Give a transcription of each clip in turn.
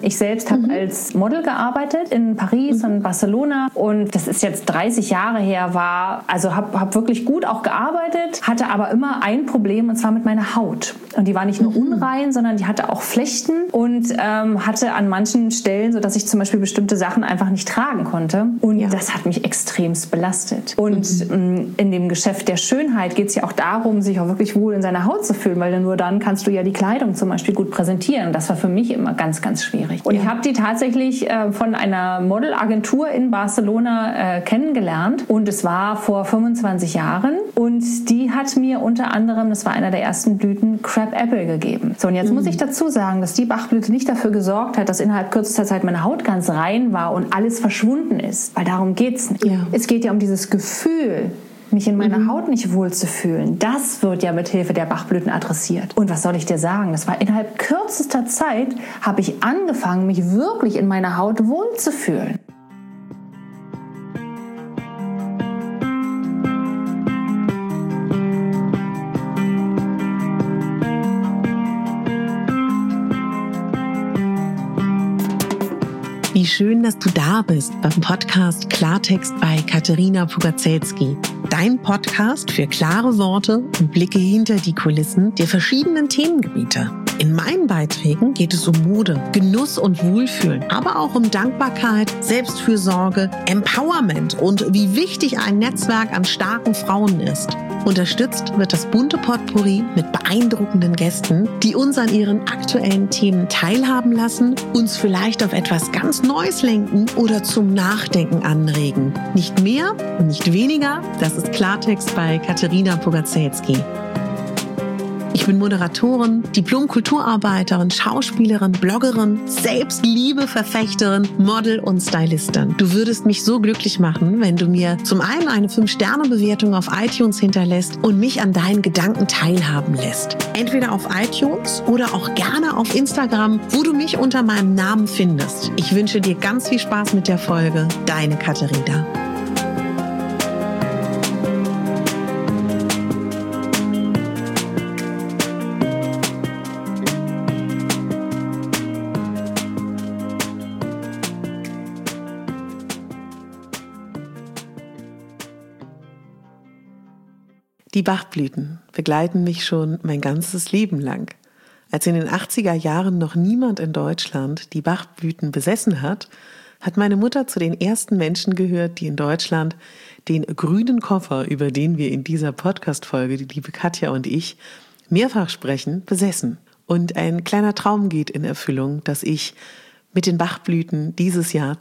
Ich selbst habe als Model gearbeitet in Paris und Barcelona und das ist jetzt 30 Jahre her, habe wirklich gut auch gearbeitet, hatte aber immer ein Problem und zwar mit meiner Haut. Und die war nicht nur unrein, sondern die hatte auch Flechten und hatte an manchen Stellen, sodass ich zum Beispiel bestimmte Sachen einfach nicht tragen konnte. Und das hat mich extremst belastet. Und in dem Geschäft der Schönheit geht es ja auch darum, sich auch wirklich wohl in seiner Haut zu fühlen, weil nur dann kannst du ja die Kleidung zum Beispiel gut präsentieren. Und das war für mich immer ganz, ganz schwierig. Und ich habe die tatsächlich von einer Modelagentur in Barcelona kennengelernt und es war vor 25 Jahren und die hat mir unter anderem, das war einer der ersten Blüten, Crab Apple gegeben. So, und jetzt muss ich dazu sagen, dass die Bachblüte nicht dafür gesorgt hat, dass innerhalb kürzester Zeit meine Haut ganz rein war und alles verschwunden ist, weil darum geht's nicht. Ja. Es geht ja um dieses Gefühl, mich in meiner Haut nicht wohl zu fühlen. Das wird ja mit Hilfe der Bachblüten adressiert. Und was soll ich dir sagen? Das war innerhalb kürzester Zeit, habe ich angefangen, mich wirklich in meiner Haut wohl zu fühlen. Wie schön, dass du da bist beim Podcast Klartext bei Katerina Pugacelski. Dein Podcast für klare Worte und Blicke hinter die Kulissen der verschiedenen Themengebiete. In meinen Beiträgen geht es um Mode, Genuss und Wohlfühlen, aber auch um Dankbarkeit, Selbstfürsorge, Empowerment und wie wichtig ein Netzwerk an starken Frauen ist. Unterstützt wird das bunte Potpourri mit beeindruckenden Gästen, die uns an ihren aktuellen Themen teilhaben lassen, uns vielleicht auf etwas ganz Neues lenken oder zum Nachdenken anregen. Nicht mehr und nicht weniger, das ist Klartext bei Katerina Pugacelski. Ich bin Moderatorin, Diplom-Kulturarbeiterin, Schauspielerin, Bloggerin, Selbstliebe-Verfechterin, Model und Stylistin. Du würdest mich so glücklich machen, wenn du mir zum einen eine 5-Sterne-Bewertung auf iTunes hinterlässt und mich an deinen Gedanken teilhaben lässt. Entweder auf iTunes oder auch gerne auf Instagram, wo du mich unter meinem Namen findest. Ich wünsche dir ganz viel Spaß mit der Folge. Deine Katerina. Die Bachblüten begleiten mich schon mein ganzes Leben lang. Als in den 80er Jahren noch niemand in Deutschland die Bachblüten besessen hat, hat meine Mutter zu den ersten Menschen gehört, die in Deutschland den grünen Koffer, über den wir in dieser Podcast-Folge, die liebe Katja und ich, mehrfach sprechen, besessen. Und ein kleiner Traum geht in Erfüllung, dass ich mit den Bachblüten dieses Jahr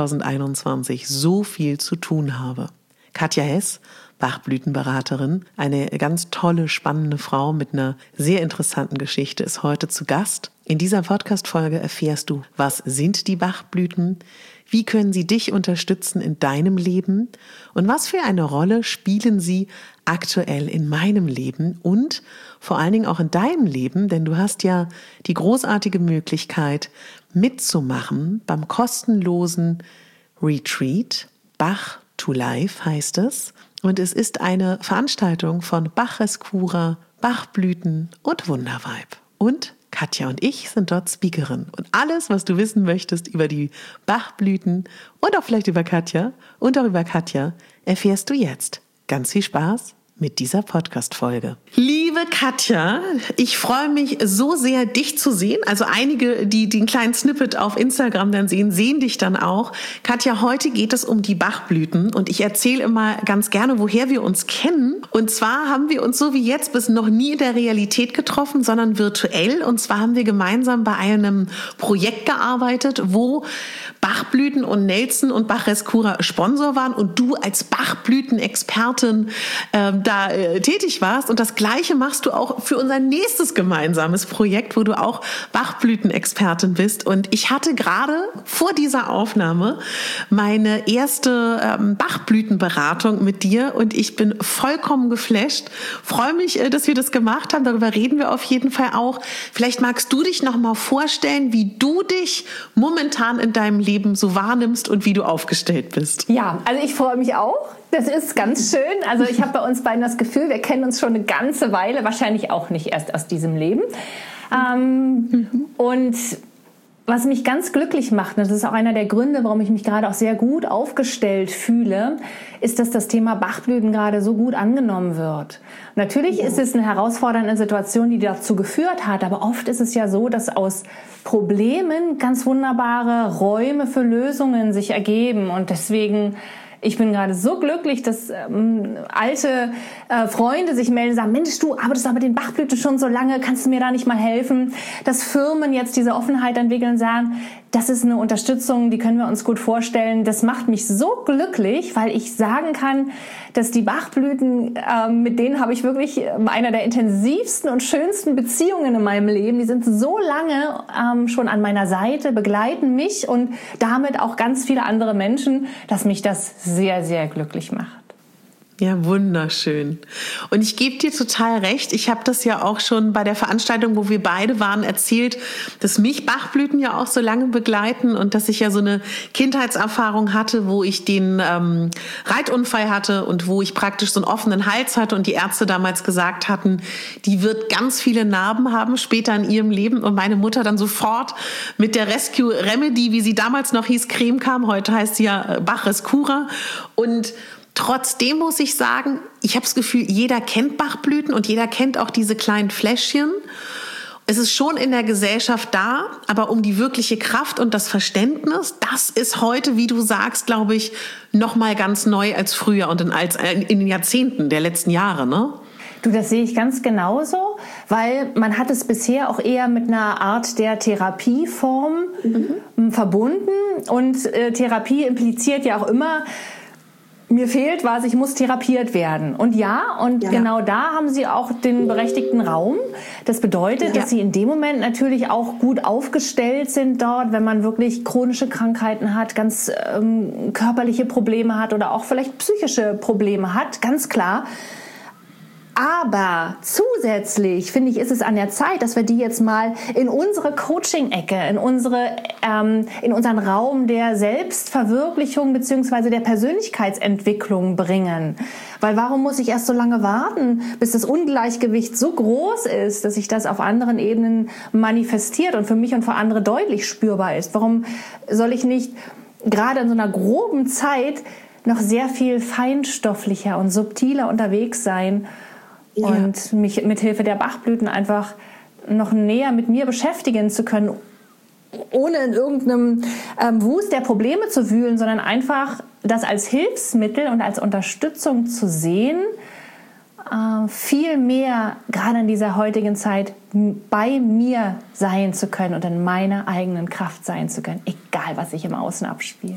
2021 so viel zu tun habe. Katja Hess, Bachblütenberaterin, eine ganz tolle, spannende Frau mit einer sehr interessanten Geschichte, ist heute zu Gast. In dieser Podcast-Folge erfährst du, was sind die Bachblüten, wie können sie dich unterstützen in deinem Leben und was für eine Rolle spielen sie aktuell in meinem Leben und vor allen Dingen auch in deinem Leben, denn du hast ja die großartige Möglichkeit mitzumachen beim kostenlosen Retreat. Bach to Life heißt es. Und es ist eine Veranstaltung von Bach-Rescura, Bachblüten und Wundervibe. Und Katja und ich sind dort Speakerin. Und alles, was du wissen möchtest über die Bachblüten und auch vielleicht über Katja und auch über Katja, erfährst du jetzt. Ganz viel Spaß mit dieser Podcast-Folge. Liebe Katja, ich freue mich so sehr, dich zu sehen. Also einige, die den kleinen Snippet auf Instagram dann sehen dich dann auch. Katja, heute geht es um die Bachblüten und ich erzähle immer ganz gerne, woher wir uns kennen. Und zwar haben wir uns so wie jetzt bis noch nie in der Realität getroffen, sondern virtuell. Und zwar haben wir gemeinsam bei einem Projekt gearbeitet, wo Bachblüten und Nelson und Bach-Rescura Sponsor waren und du als Bachblütenexpertin da tätig warst. Und das Gleiche machst du auch für unser nächstes gemeinsames Projekt, wo du auch Bachblütenexpertin bist. Und ich hatte gerade vor dieser Aufnahme meine erste Bachblütenberatung mit dir und ich bin vollkommen geflasht. Freue mich, dass wir das gemacht haben. Darüber reden wir auf jeden Fall auch. Vielleicht magst du dich noch mal vorstellen, wie du dich momentan in deinem Leben so wahrnimmst und wie du aufgestellt bist. Ja, also ich freue mich auch. Das ist ganz schön. Also ich habe bei uns beiden das Gefühl, wir kennen uns schon eine ganze Weile, wahrscheinlich auch nicht erst aus diesem Leben. Und Was mich ganz glücklich macht, und das ist auch einer der Gründe, warum ich mich gerade auch sehr gut aufgestellt fühle, ist, dass das Thema Bachblüten gerade so gut angenommen wird. Natürlich ist es eine herausfordernde Situation, die dazu geführt hat, aber oft ist es ja so, dass aus Problemen ganz wunderbare Räume für Lösungen sich ergeben. Und deswegen, ich bin gerade so glücklich, dass alte Freunde sich melden und sagen, Mensch, du arbeitest aber mit den Bachblüten schon so lange, kannst du mir da nicht mal helfen? Dass Firmen jetzt diese Offenheit entwickeln und sagen, das ist eine Unterstützung, die können wir uns gut vorstellen. Das macht mich so glücklich, weil ich sagen kann, dass die Bachblüten, mit denen habe ich wirklich einer der intensivsten und schönsten Beziehungen in meinem Leben. Die sind so lange schon an meiner Seite, begleiten mich und damit auch ganz viele andere Menschen, dass mich das sehr, sehr glücklich macht. Ja, wunderschön. Und ich gebe dir total recht. Ich habe das ja auch schon bei der Veranstaltung, wo wir beide waren, erzählt, dass mich Bachblüten ja auch so lange begleiten und dass ich ja so eine Kindheitserfahrung hatte, wo ich den Reitunfall hatte und wo ich praktisch so einen offenen Hals hatte und die Ärzte damals gesagt hatten, die wird ganz viele Narben haben später in ihrem Leben, und meine Mutter dann sofort mit der Rescue Remedy, wie sie damals noch hieß, Creme kam, heute heißt sie ja Bach Rescura. Und trotzdem muss ich sagen, ich habe das Gefühl, jeder kennt Bachblüten und jeder kennt auch diese kleinen Fläschchen. Es ist schon in der Gesellschaft da, aber um die wirkliche Kraft und das Verständnis, das ist heute, wie du sagst, glaube ich, noch mal ganz neu als früher und in den Jahrzehnten der letzten Jahre, ne? Du, das sehe ich ganz genauso, weil man hat es bisher auch eher mit einer Art der Therapieform verbunden, und Therapie impliziert ja auch immer, mir fehlt was, ich muss therapiert werden. Und genau da haben sie auch den berechtigten Raum. Das bedeutet, dass sie in dem Moment natürlich auch gut aufgestellt sind dort, wenn man wirklich chronische Krankheiten hat, ganz körperliche Probleme hat oder auch vielleicht psychische Probleme hat, ganz klar. Aber zusätzlich, finde ich, ist es an der Zeit, dass wir die jetzt mal in unsere Coaching-Ecke, in unseren Raum der Selbstverwirklichung bzw. der Persönlichkeitsentwicklung bringen. Weil warum muss ich erst so lange warten, bis das Ungleichgewicht so groß ist, dass sich das auf anderen Ebenen manifestiert und für mich und für andere deutlich spürbar ist? Warum soll ich nicht gerade in so einer groben Zeit noch sehr viel feinstofflicher und subtiler unterwegs sein und mich mit Hilfe der Bachblüten einfach noch näher mit mir beschäftigen zu können, ohne in irgendeinem Wust der Probleme zu wühlen, sondern einfach das als Hilfsmittel und als Unterstützung zu sehen, viel mehr gerade in dieser heutigen Zeit bei mir sein zu können und in meiner eigenen Kraft sein zu können, egal was sich im Außen abspielt.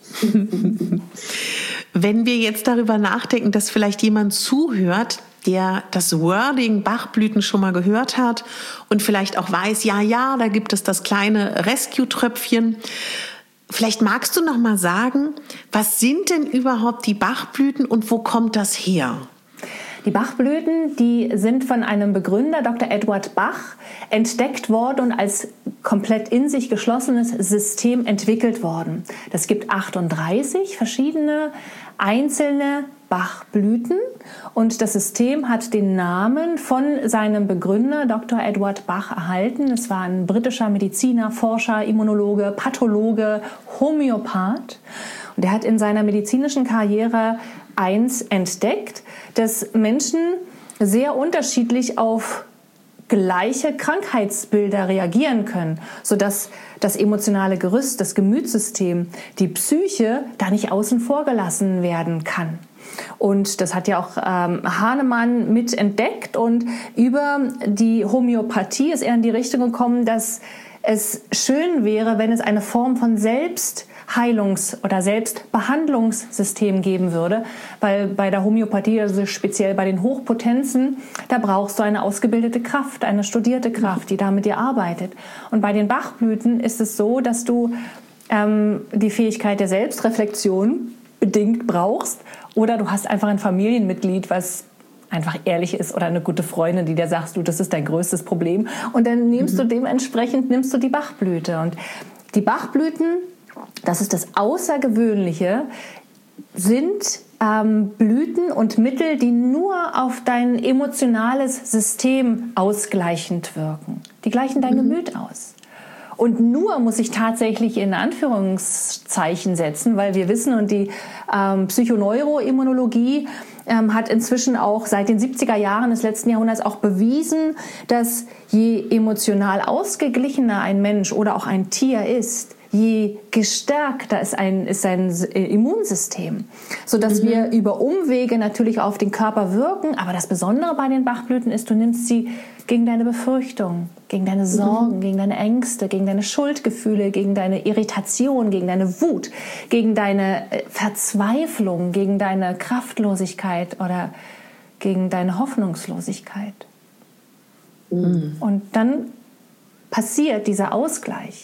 Wenn wir jetzt darüber nachdenken, dass vielleicht jemand zuhört, der das Wording Bachblüten schon mal gehört hat und vielleicht auch weiß, ja, da gibt es das kleine Rescue-Tröpfchen. Vielleicht magst du noch mal sagen, was sind denn überhaupt die Bachblüten und wo kommt das her? Die Bachblüten, die sind von einem Begründer, Dr. Eduard Bach, entdeckt worden und als komplett in sich geschlossenes System entwickelt worden. Das gibt 38 verschiedene einzelne Bachblüten und das System hat den Namen von seinem Begründer, Dr. Eduard Bach, erhalten. Es war ein britischer Mediziner, Forscher, Immunologe, Pathologe, Homöopath. Und er hat in seiner medizinischen Karriere eins entdeckt, dass Menschen sehr unterschiedlich auf gleiche Krankheitsbilder reagieren können, sodass das emotionale Gerüst, das Gemütssystem, die Psyche da nicht außen vor gelassen werden kann. Und das hat ja auch Hahnemann mit entdeckt, und über die Homöopathie ist er in die Richtung gekommen, dass es schön wäre, wenn es eine Form von Selbstheilungs- oder Selbstbehandlungssystem geben würde, weil bei der Homöopathie, also speziell bei den Hochpotenzen, da brauchst du eine ausgebildete Kraft, eine studierte Kraft, die da mit dir arbeitet. Und bei den Bachblüten ist es so, dass du die Fähigkeit der Selbstreflexion bedingt brauchst, oder du hast einfach ein Familienmitglied, was einfach ehrlich ist, oder eine gute Freundin, die dir sagt, du, das ist dein größtes Problem, und dann nimmst du dementsprechend die Bachblüte. Und die Bachblüten, das ist das Außergewöhnliche, sind Blüten und Mittel, die nur auf dein emotionales System ausgleichend wirken. Die gleichen dein Gemüt aus. Und nur muss ich tatsächlich in Anführungszeichen setzen, weil wir wissen, und die Psychoneuroimmunologie hat inzwischen auch seit den 70er Jahren des letzten Jahrhunderts auch bewiesen, dass je emotional ausgeglichener ein Mensch oder auch ein Tier ist, je gestärkter ist sein Immunsystem, sodass wir über Umwege natürlich auf den Körper wirken. Aber das Besondere bei den Bachblüten ist, du nimmst sie gegen deine Befürchtungen, gegen deine Sorgen, gegen deine Ängste, gegen deine Schuldgefühle, gegen deine Irritation, gegen deine Wut, gegen deine Verzweiflung, gegen deine Kraftlosigkeit oder gegen deine Hoffnungslosigkeit. Und dann passiert dieser Ausgleich.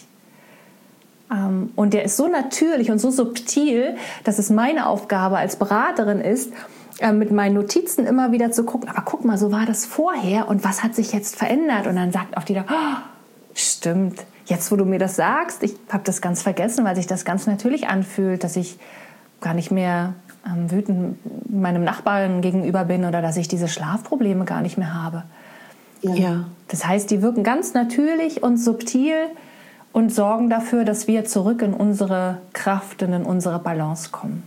Und der ist so natürlich und so subtil, dass es meine Aufgabe als Beraterin ist, mit meinen Notizen immer wieder zu gucken, aber guck mal, so war das vorher und was hat sich jetzt verändert? Und dann sagt auch die da, oh, stimmt, jetzt wo du mir das sagst, ich habe das ganz vergessen, weil sich das ganz natürlich anfühlt, dass ich gar nicht mehr wütend meinem Nachbarn gegenüber bin oder dass ich diese Schlafprobleme gar nicht mehr habe. Ja. Das heißt, die wirken ganz natürlich und subtil und sorgen dafür, dass wir zurück in unsere Kraft und in unsere Balance kommen.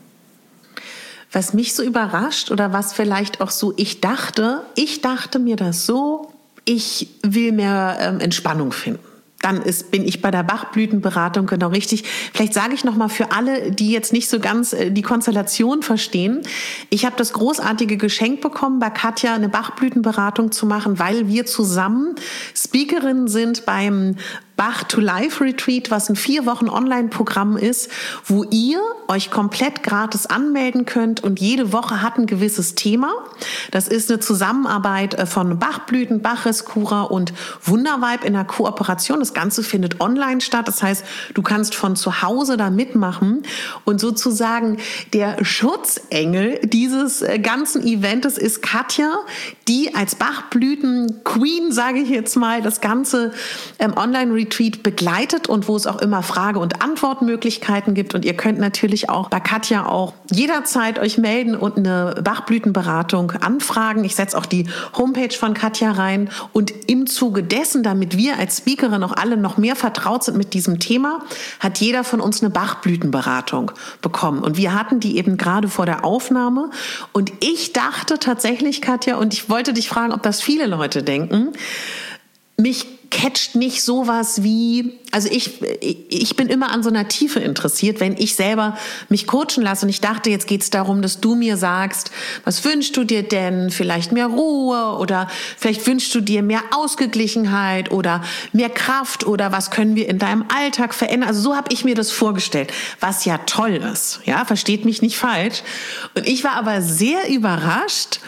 Was mich so überrascht oder was vielleicht auch so ich dachte mir das so, ich will mehr Entspannung finden. Dann bin ich bei der Bachblütenberatung genau richtig. Vielleicht sage ich noch mal für alle, die jetzt nicht so ganz die Konstellation verstehen. Ich habe das großartige Geschenk bekommen, bei Katja eine Bachblütenberatung zu machen, weil wir zusammen Speakerinnen sind beim Bach to Life Retreat, was ein 4 Wochen Online-Programm ist, wo ihr euch komplett gratis anmelden könnt und jede Woche hat ein gewisses Thema. Das ist eine Zusammenarbeit von Bachblüten, Bach-Rescura und Wundervibe in der Kooperation. Das Ganze findet online statt. Das heißt, du kannst von zu Hause da mitmachen und sozusagen der Schutzengel dieses ganzen Events ist Katja, die als Bachblüten-Queen, sage ich jetzt mal, das ganze Online-Retreat begleitet und wo es auch immer Frage- und Antwortmöglichkeiten gibt. Und ihr könnt natürlich auch bei Katja auch jederzeit euch melden und eine Bachblütenberatung anfragen. Ich setze auch die Homepage von Katja rein. Und im Zuge dessen, damit wir als Speakerin auch alle noch mehr vertraut sind mit diesem Thema, hat jeder von uns eine Bachblütenberatung bekommen. Und wir hatten die eben gerade vor der Aufnahme. Und ich dachte tatsächlich, Katja, und ich wollte dich fragen, ob das viele Leute denken, mich catcht nicht sowas wie, also ich bin immer an so einer Tiefe interessiert, wenn ich selber mich coachen lasse und ich dachte, jetzt geht's darum, dass du mir sagst, was wünschst du dir denn? Vielleicht mehr Ruhe oder vielleicht wünschst du dir mehr Ausgeglichenheit oder mehr Kraft oder was können wir in deinem Alltag verändern? Also so habe ich mir das vorgestellt, was ja toll ist, ja, versteht mich nicht falsch. Und ich war aber sehr überrascht,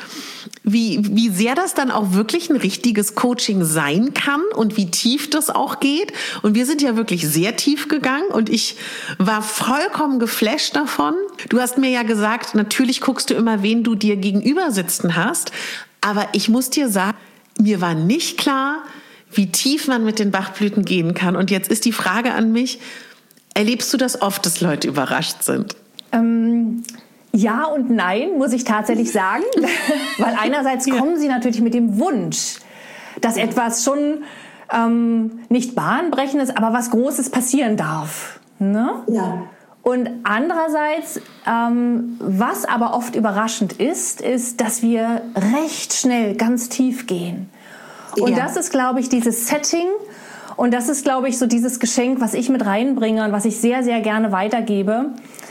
wie sehr das dann auch wirklich ein richtiges Coaching sein kann und wie tief das auch geht. Und wir sind ja wirklich sehr tief gegangen und ich war vollkommen geflasht davon. Du hast mir ja gesagt, natürlich guckst du immer, wen du dir gegenüber sitzen hast. Aber ich muss dir sagen, mir war nicht klar, wie tief man mit den Bachblüten gehen kann. Und jetzt ist die Frage an mich, erlebst du das oft, dass Leute überrascht sind? Ja und nein, muss ich tatsächlich sagen, weil einerseits kommen sie natürlich mit dem Wunsch, dass etwas schon nicht bahnbrechendes, aber was Großes passieren darf. Ne? Ja. Und andererseits, was aber oft überraschend ist, dass wir recht schnell ganz tief gehen. Und das ist, glaube ich, dieses Setting. Und das ist, glaube ich, so dieses Geschenk, was ich mit reinbringe und was ich sehr, sehr gerne weitergebe.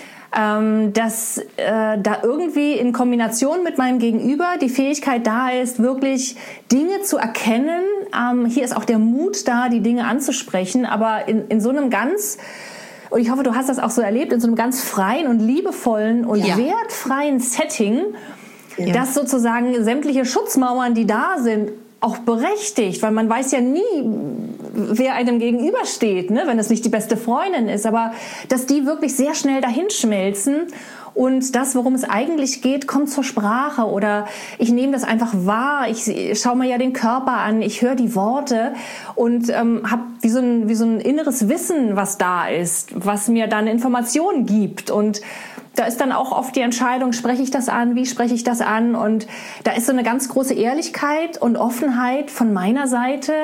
Dass da irgendwie in Kombination mit meinem Gegenüber die Fähigkeit da ist, wirklich Dinge zu erkennen. Hier ist auch der Mut da, die Dinge anzusprechen, aber in so einem ganz, und ich hoffe, du hast das auch so erlebt, in so einem ganz freien und liebevollen und wertfreien Setting, dass sozusagen sämtliche Schutzmauern, die da sind, auch berechtigt, weil man weiß ja nie, wer einem gegenübersteht, ne, wenn es nicht die beste Freundin ist, aber dass die wirklich sehr schnell dahin schmelzen und das, worum es eigentlich geht, kommt zur Sprache oder ich nehme das einfach wahr, ich schaue mir ja den Körper an, ich höre die Worte und habe wie so ein inneres Wissen, was da ist, was mir dann Informationen gibt und da ist dann auch oft die Entscheidung, spreche ich das an, wie spreche ich das an? Und da ist so eine ganz große Ehrlichkeit und Offenheit von meiner Seite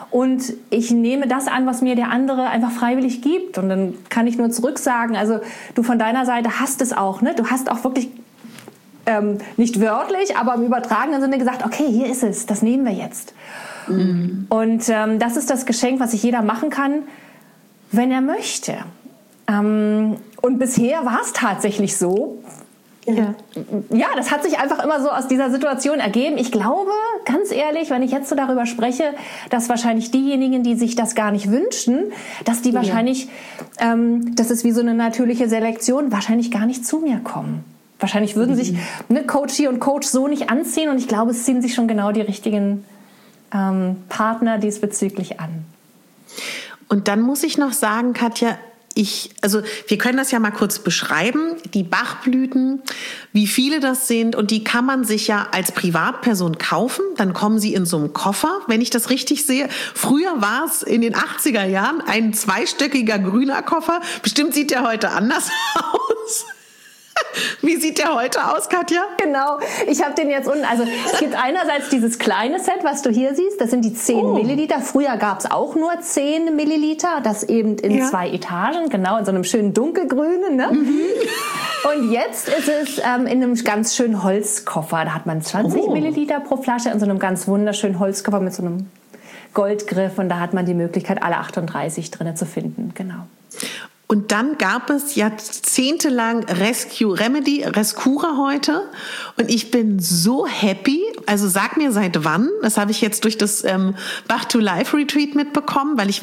und ich nehme das an, was mir der andere einfach freiwillig gibt. Und dann kann ich nur zurücksagen, also du von deiner Seite hast es auch, ne? Du hast auch wirklich nicht wörtlich, aber im übertragenen Sinne gesagt, okay, hier ist es, das nehmen wir jetzt. Und das ist das Geschenk, was sich jeder machen kann, wenn er möchte. Und bisher war es tatsächlich so. Ja, das hat sich einfach immer so aus dieser Situation ergeben. Ich glaube, ganz ehrlich, wenn ich jetzt so darüber spreche, dass wahrscheinlich diejenigen, die sich das gar nicht wünschen, dass die wahrscheinlich, das ist wie so eine natürliche Selektion, wahrscheinlich gar nicht zu mir kommen. Wahrscheinlich würden sich Coachie und Coach so nicht anziehen, und ich glaube, es ziehen sich schon genau die richtigen Partner diesbezüglich an. Und dann muss ich noch sagen, Katja, also wir können das ja mal kurz beschreiben, die Bachblüten, wie viele das sind, und die kann man sich ja als Privatperson kaufen, dann kommen sie in so einem Koffer, wenn ich das richtig sehe. Früher war es in den 80er Jahren ein zweistöckiger grüner Koffer, bestimmt sieht der heute anders aus. Wie sieht der heute aus, Katja? Genau, ich habe den jetzt unten. Also es gibt einerseits dieses kleine Set, was du hier siehst, das sind die 10 Milliliter. Früher gab es auch nur 10 Milliliter, das eben in 2 Etagen, genau, in so einem schönen dunkelgrünen. Ne? Und jetzt ist es in einem ganz schönen Holzkoffer. Da hat man 20 Milliliter pro Flasche in so einem ganz wunderschönen Holzkoffer mit so einem Goldgriff. Und da hat man die Möglichkeit, alle 38 drin zu finden. Genau. Und dann gab es jahrzehntelang Rescue Remedy, Rescura heute. Und ich bin so happy. Also sag mir, seit wann? Das habe ich jetzt durch das Bach to Life Retreat mitbekommen, weil ich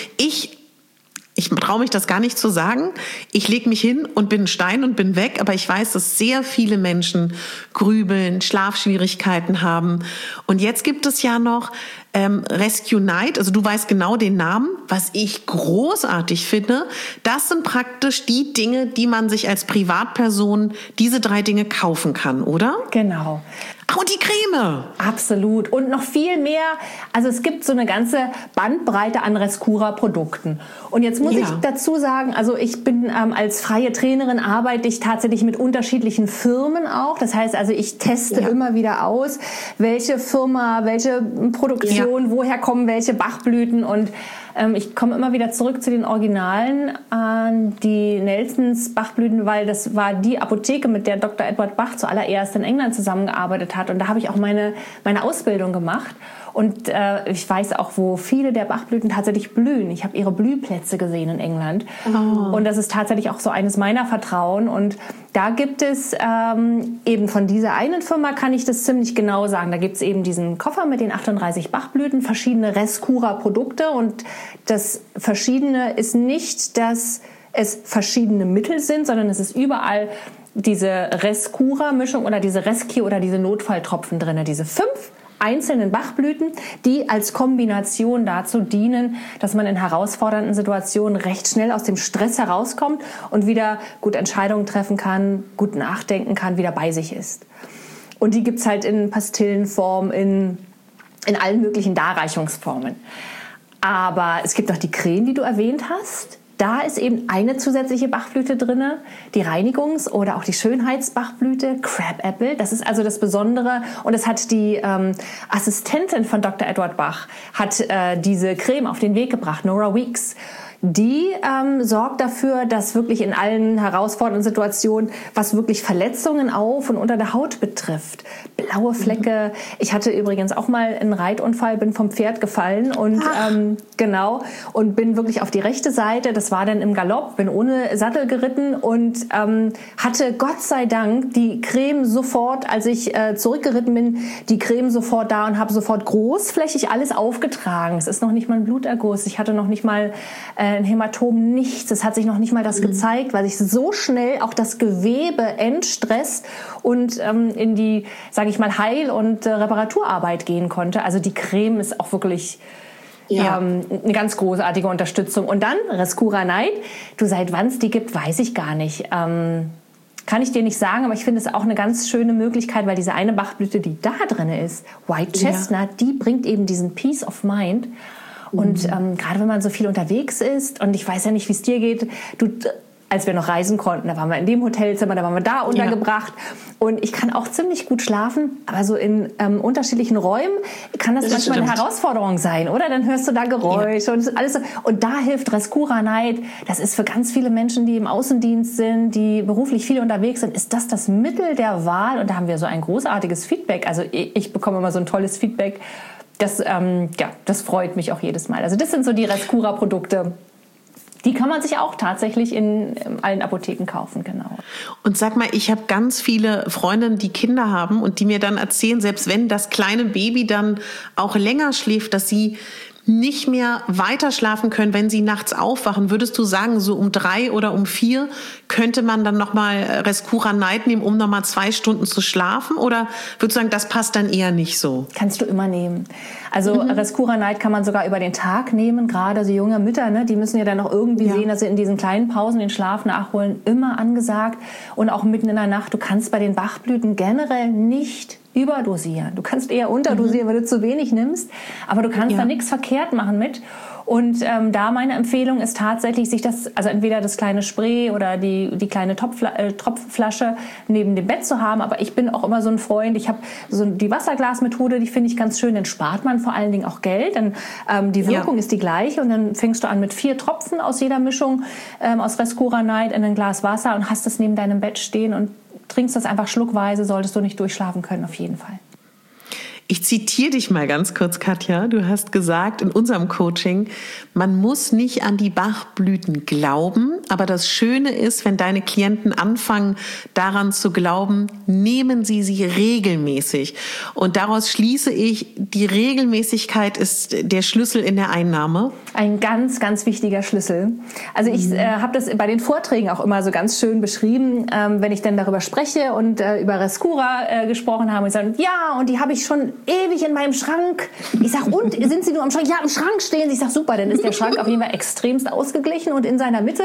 traue mich das gar nicht zu sagen. Ich lege mich hin und bin ein Stein und bin weg. Aber ich weiß, dass sehr viele Menschen grübeln, Schlafschwierigkeiten haben. Und jetzt gibt es ja noch Rescue Night. Also du weißt genau den Namen. Was ich großartig finde, das sind praktisch die Dinge, die man sich als Privatperson, diese 3 Dinge kaufen kann, oder? Genau. Ach, und die Creme. Absolut. Und noch viel mehr. Also es gibt so eine ganze Bandbreite an Rescura-Produkten. Und jetzt muss ich dazu sagen, also ich bin als freie Trainerin, arbeite ich tatsächlich mit unterschiedlichen Firmen auch. Das heißt also, ich teste immer wieder aus, welche Firma, welche Produktion, woher kommen welche Bachblüten. Und ich komme immer wieder zurück zu den Originalen, die Nelsons Bachblüten, weil das war die Apotheke, mit der Dr. Edward Bach zuallererst in England zusammengearbeitet hat. Und da habe ich auch meine Ausbildung gemacht. Und ich weiß auch, wo viele der Bachblüten tatsächlich blühen. Ich habe ihre Blühplätze gesehen in England. Und das ist tatsächlich auch so eines meiner Vertrauen. Und da gibt es eben von dieser einen Firma, kann ich das ziemlich genau sagen. Da gibt es eben diesen Koffer mit den 38 Bachblüten, verschiedene Rescura-Produkte. Und das Verschiedene ist nicht, dass es verschiedene Mittel sind, sondern es ist überall diese Rescura-Mischung oder diese Rescue oder diese Notfalltropfen drin. Diese 5 einzelnen Bachblüten, die als Kombination dazu dienen, dass man in herausfordernden Situationen recht schnell aus dem Stress herauskommt und wieder gut Entscheidungen treffen kann, gut nachdenken kann, wieder bei sich ist. Und die gibt's halt in Pastillenform, in allen möglichen Darreichungsformen. Aber es gibt auch die Creme, die du erwähnt hast. Da ist eben eine zusätzliche Bachblüte drinne, die Reinigungs- oder auch die Schönheitsbachblüte, Crab Apple. Das ist also das Besondere. Und es hat die Assistentin von Dr. Edward Bach, hat diese Creme auf den Weg gebracht, Nora Weeks. Die sorgt dafür, dass wirklich in allen herausfordernden Situationen, was wirklich Verletzungen auf und unter der Haut betrifft, blaue Flecke. Ich hatte übrigens auch mal einen Reitunfall, bin vom Pferd gefallen und genau, und bin wirklich auf die rechte Seite. Das war dann im Galopp, bin ohne Sattel geritten und hatte Gott sei Dank die Creme sofort, als ich zurückgeritten bin, die Creme sofort da und habe sofort großflächig alles aufgetragen. Es ist noch nicht mal ein Bluterguss. Ich hatte noch nicht mal ein Hämatom, nichts. Es hat sich noch nicht mal das gezeigt, weil sich so schnell auch das Gewebe entstresst und in die, sage ich mal, Heil- und Reparaturarbeit gehen konnte. Also die Creme ist auch wirklich eine ganz großartige Unterstützung. Und dann Rescura Night. Du, seit wann es die gibt, weiß ich gar nicht. Kann ich dir nicht sagen, aber ich finde es auch eine ganz schöne Möglichkeit, weil diese eine Bachblüte, die da drin ist, White Chestnut, die bringt eben diesen Peace of Mind. Und gerade wenn man so viel unterwegs ist, und ich weiß ja nicht, wie es dir geht, als wir noch reisen konnten. Da waren wir in dem Hotelzimmer, da waren wir da untergebracht. Und ich kann auch ziemlich gut schlafen, aber so in unterschiedlichen Räumen kann das manchmal eine Herausforderung sein, oder? Dann hörst du da Geräusche und alles so. Und da hilft Rescura Night. Das ist für ganz viele Menschen, die im Außendienst sind, die beruflich viel unterwegs sind, ist das Mittel der Wahl. Und da haben wir so ein großartiges Feedback. Also ich bekomme immer so ein tolles Feedback. Das freut mich auch jedes Mal. Also das sind so die Rescura-Produkte. Die kann man sich auch tatsächlich in allen Apotheken kaufen, genau. Und sag mal, ich habe ganz viele Freundinnen, die Kinder haben und die mir dann erzählen, selbst wenn das kleine Baby dann auch länger schläft, dass sie nicht mehr weiter schlafen können, wenn sie nachts aufwachen. Würdest du sagen, so um 3 oder um 4 könnte man dann nochmal Rescura Night nehmen, um nochmal 2 Stunden zu schlafen? Oder würdest du sagen, das passt dann eher nicht so? Kannst du immer nehmen. Also Rescura Night kann man sogar über den Tag nehmen. Gerade so junge Mütter, ne, die müssen ja dann noch irgendwie sehen, dass sie in diesen kleinen Pausen den Schlaf nachholen. Immer angesagt. Und auch mitten in der Nacht. Du kannst bei den Bachblüten generell nicht überdosieren. Du kannst eher unterdosieren, weil du zu wenig nimmst, aber du kannst da nichts verkehrt machen mit. Und da meine Empfehlung ist tatsächlich, sich also entweder das kleine Spray oder die kleine Tropfflasche neben dem Bett zu haben. Aber ich bin auch immer so ein Freund. Ich habe so die Wasserglasmethode, die finde ich ganz schön. Dann spart man vor allen Dingen auch Geld. Denn die Wirkung ist die gleiche. Und dann fängst du an mit 4 Tropfen aus jeder Mischung aus Rescura Night in ein Glas Wasser und hast es neben deinem Bett stehen und trinkst das einfach schluckweise, solltest du nicht durchschlafen können, auf jeden Fall. Ich zitiere dich mal ganz kurz, Katja. Du hast gesagt in unserem Coaching, man muss nicht an die Bachblüten glauben, aber das Schöne ist, wenn deine Klienten anfangen, daran zu glauben, nehmen sie regelmäßig. Und daraus schließe ich, die Regelmäßigkeit ist der Schlüssel in der Einnahme. Ein ganz, ganz wichtiger Schlüssel. Also ich habe das bei den Vorträgen auch immer so ganz schön beschrieben, wenn ich dann darüber spreche und über Rescura gesprochen habe. Ich sage, ja, und die habe ich schon ewig in meinem Schrank. Ich sag, und sind sie nur am Schrank? Ja, im Schrank stehen sie. Ich sag, super, dann ist der Schrank auf jeden Fall extremst ausgeglichen und in seiner Mitte.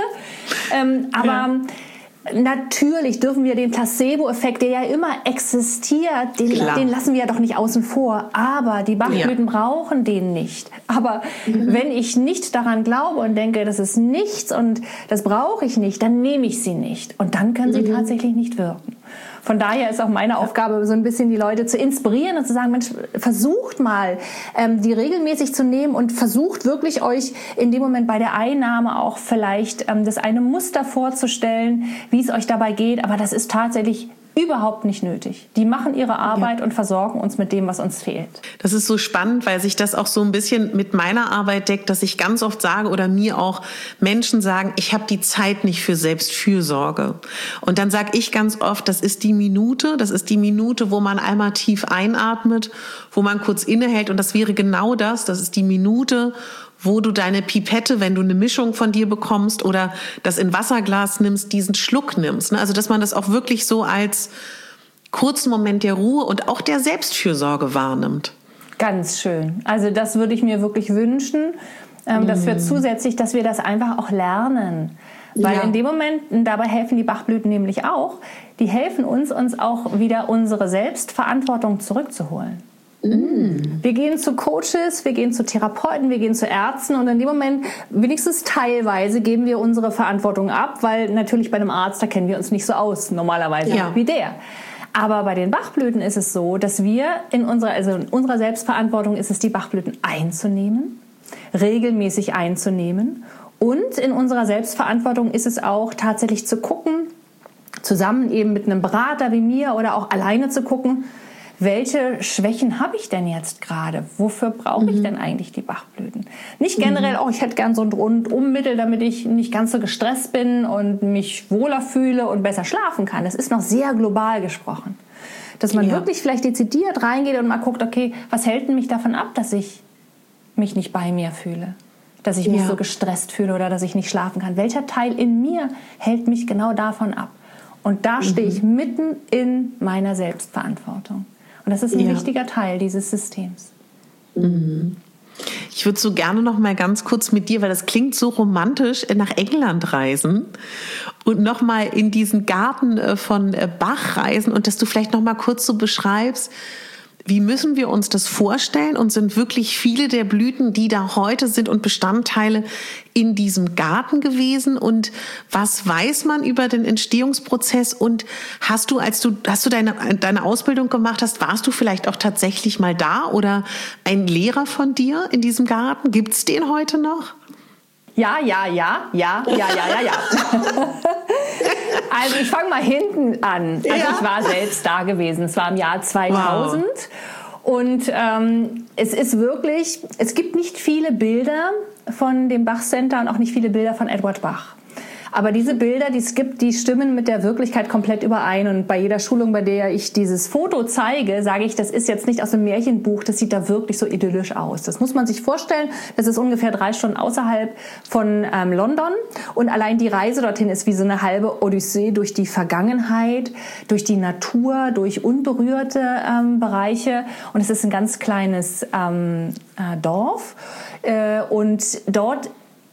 Aber natürlich dürfen wir den Placebo-Effekt, der ja immer existiert, den lassen wir ja doch nicht außen vor. Aber die Bachblüten brauchen den nicht. Aber wenn ich nicht daran glaube und denke, das ist nichts und das brauche ich nicht, dann nehme ich sie nicht. Und dann können sie tatsächlich nicht wirken. Von daher ist auch meine Aufgabe, so ein bisschen die Leute zu inspirieren und zu sagen, Mensch, versucht mal, die regelmäßig zu nehmen und versucht wirklich euch in dem Moment bei der Einnahme auch vielleicht das eine Muster vorzustellen, wie es euch dabei geht. Aber das ist tatsächlich überhaupt nicht nötig. Die machen ihre Arbeit und versorgen uns mit dem, was uns fehlt. Das ist so spannend, weil sich das auch so ein bisschen mit meiner Arbeit deckt, dass ich ganz oft sage oder mir auch Menschen sagen, ich habe die Zeit nicht für Selbstfürsorge. Und dann sage ich ganz oft, das ist die Minute, wo man einmal tief einatmet, wo man kurz innehält und das wäre genau das ist die Minute, wo du deine Pipette, wenn du eine Mischung von dir bekommst oder das in Wasserglas nimmst, diesen Schluck nimmst. Also dass man das auch wirklich so als kurzen Moment der Ruhe und auch der Selbstfürsorge wahrnimmt. Ganz schön. Also das würde ich mir wirklich wünschen, dass wir zusätzlich, dass wir das einfach auch lernen. Weil in dem Moment, dabei helfen die Bachblüten nämlich auch, die helfen uns auch wieder unsere Selbstverantwortung zurückzuholen. Wir gehen zu Coaches, wir gehen zu Therapeuten, wir gehen zu Ärzten und in dem Moment, wenigstens teilweise, geben wir unsere Verantwortung ab, weil natürlich bei einem Arzt, da kennen wir uns nicht so aus, normalerweise wie der. Aber bei den Bachblüten ist es so, dass wir in unserer Selbstverantwortung ist es, die Bachblüten einzunehmen, regelmäßig einzunehmen und in unserer Selbstverantwortung ist es auch tatsächlich zu gucken, zusammen eben mit einem Berater wie mir oder auch alleine zu gucken, welche Schwächen habe ich denn jetzt gerade? Wofür brauche ich denn eigentlich die Bachblüten? Nicht generell, ich hätte gern so ein Rundummittel, damit ich nicht ganz so gestresst bin und mich wohler fühle und besser schlafen kann. Das ist noch sehr global gesprochen. Dass man wirklich vielleicht dezidiert reingeht und mal guckt, okay, was hält denn mich davon ab, dass ich mich nicht bei mir fühle? Dass ich mich so gestresst fühle oder dass ich nicht schlafen kann? Welcher Teil in mir hält mich genau davon ab? Und da stehe ich mitten in meiner Selbstverantwortung. Und das ist ein wichtiger Teil dieses Systems. Ich würde so gerne noch mal ganz kurz mit dir, weil das klingt so romantisch, nach England reisen und noch mal in diesen Garten von Bach reisen und dass du vielleicht noch mal kurz so beschreibst, Wie müssen wir uns das vorstellen? Und sind wirklich viele der Blüten, die da heute sind und Bestandteile in diesem Garten gewesen? Und was weiß man über den Entstehungsprozess? Und hast du deine Ausbildung gemacht hast, warst du vielleicht auch tatsächlich mal da oder ein Lehrer von dir in diesem Garten? Gibt's den heute noch? Ja. Also ich fange mal hinten an. Also ich war selbst da gewesen. Es war im Jahr 2000. Wow. Und es ist wirklich, es gibt nicht viele Bilder von dem Bach Center und auch nicht viele Bilder von Edward Bach. Aber diese Bilder, die es gibt, die stimmen mit der Wirklichkeit komplett überein. Und bei jeder Schulung, bei der ich dieses Foto zeige, sage ich, das ist jetzt nicht aus einem Märchenbuch, das sieht da wirklich so idyllisch aus. Das muss man sich vorstellen. Das ist ungefähr 3 Stunden außerhalb von London. Und allein die Reise dorthin ist wie so eine halbe Odyssee durch die Vergangenheit, durch die Natur, durch unberührte Bereiche. Und es ist ein ganz kleines Dorf. Und dort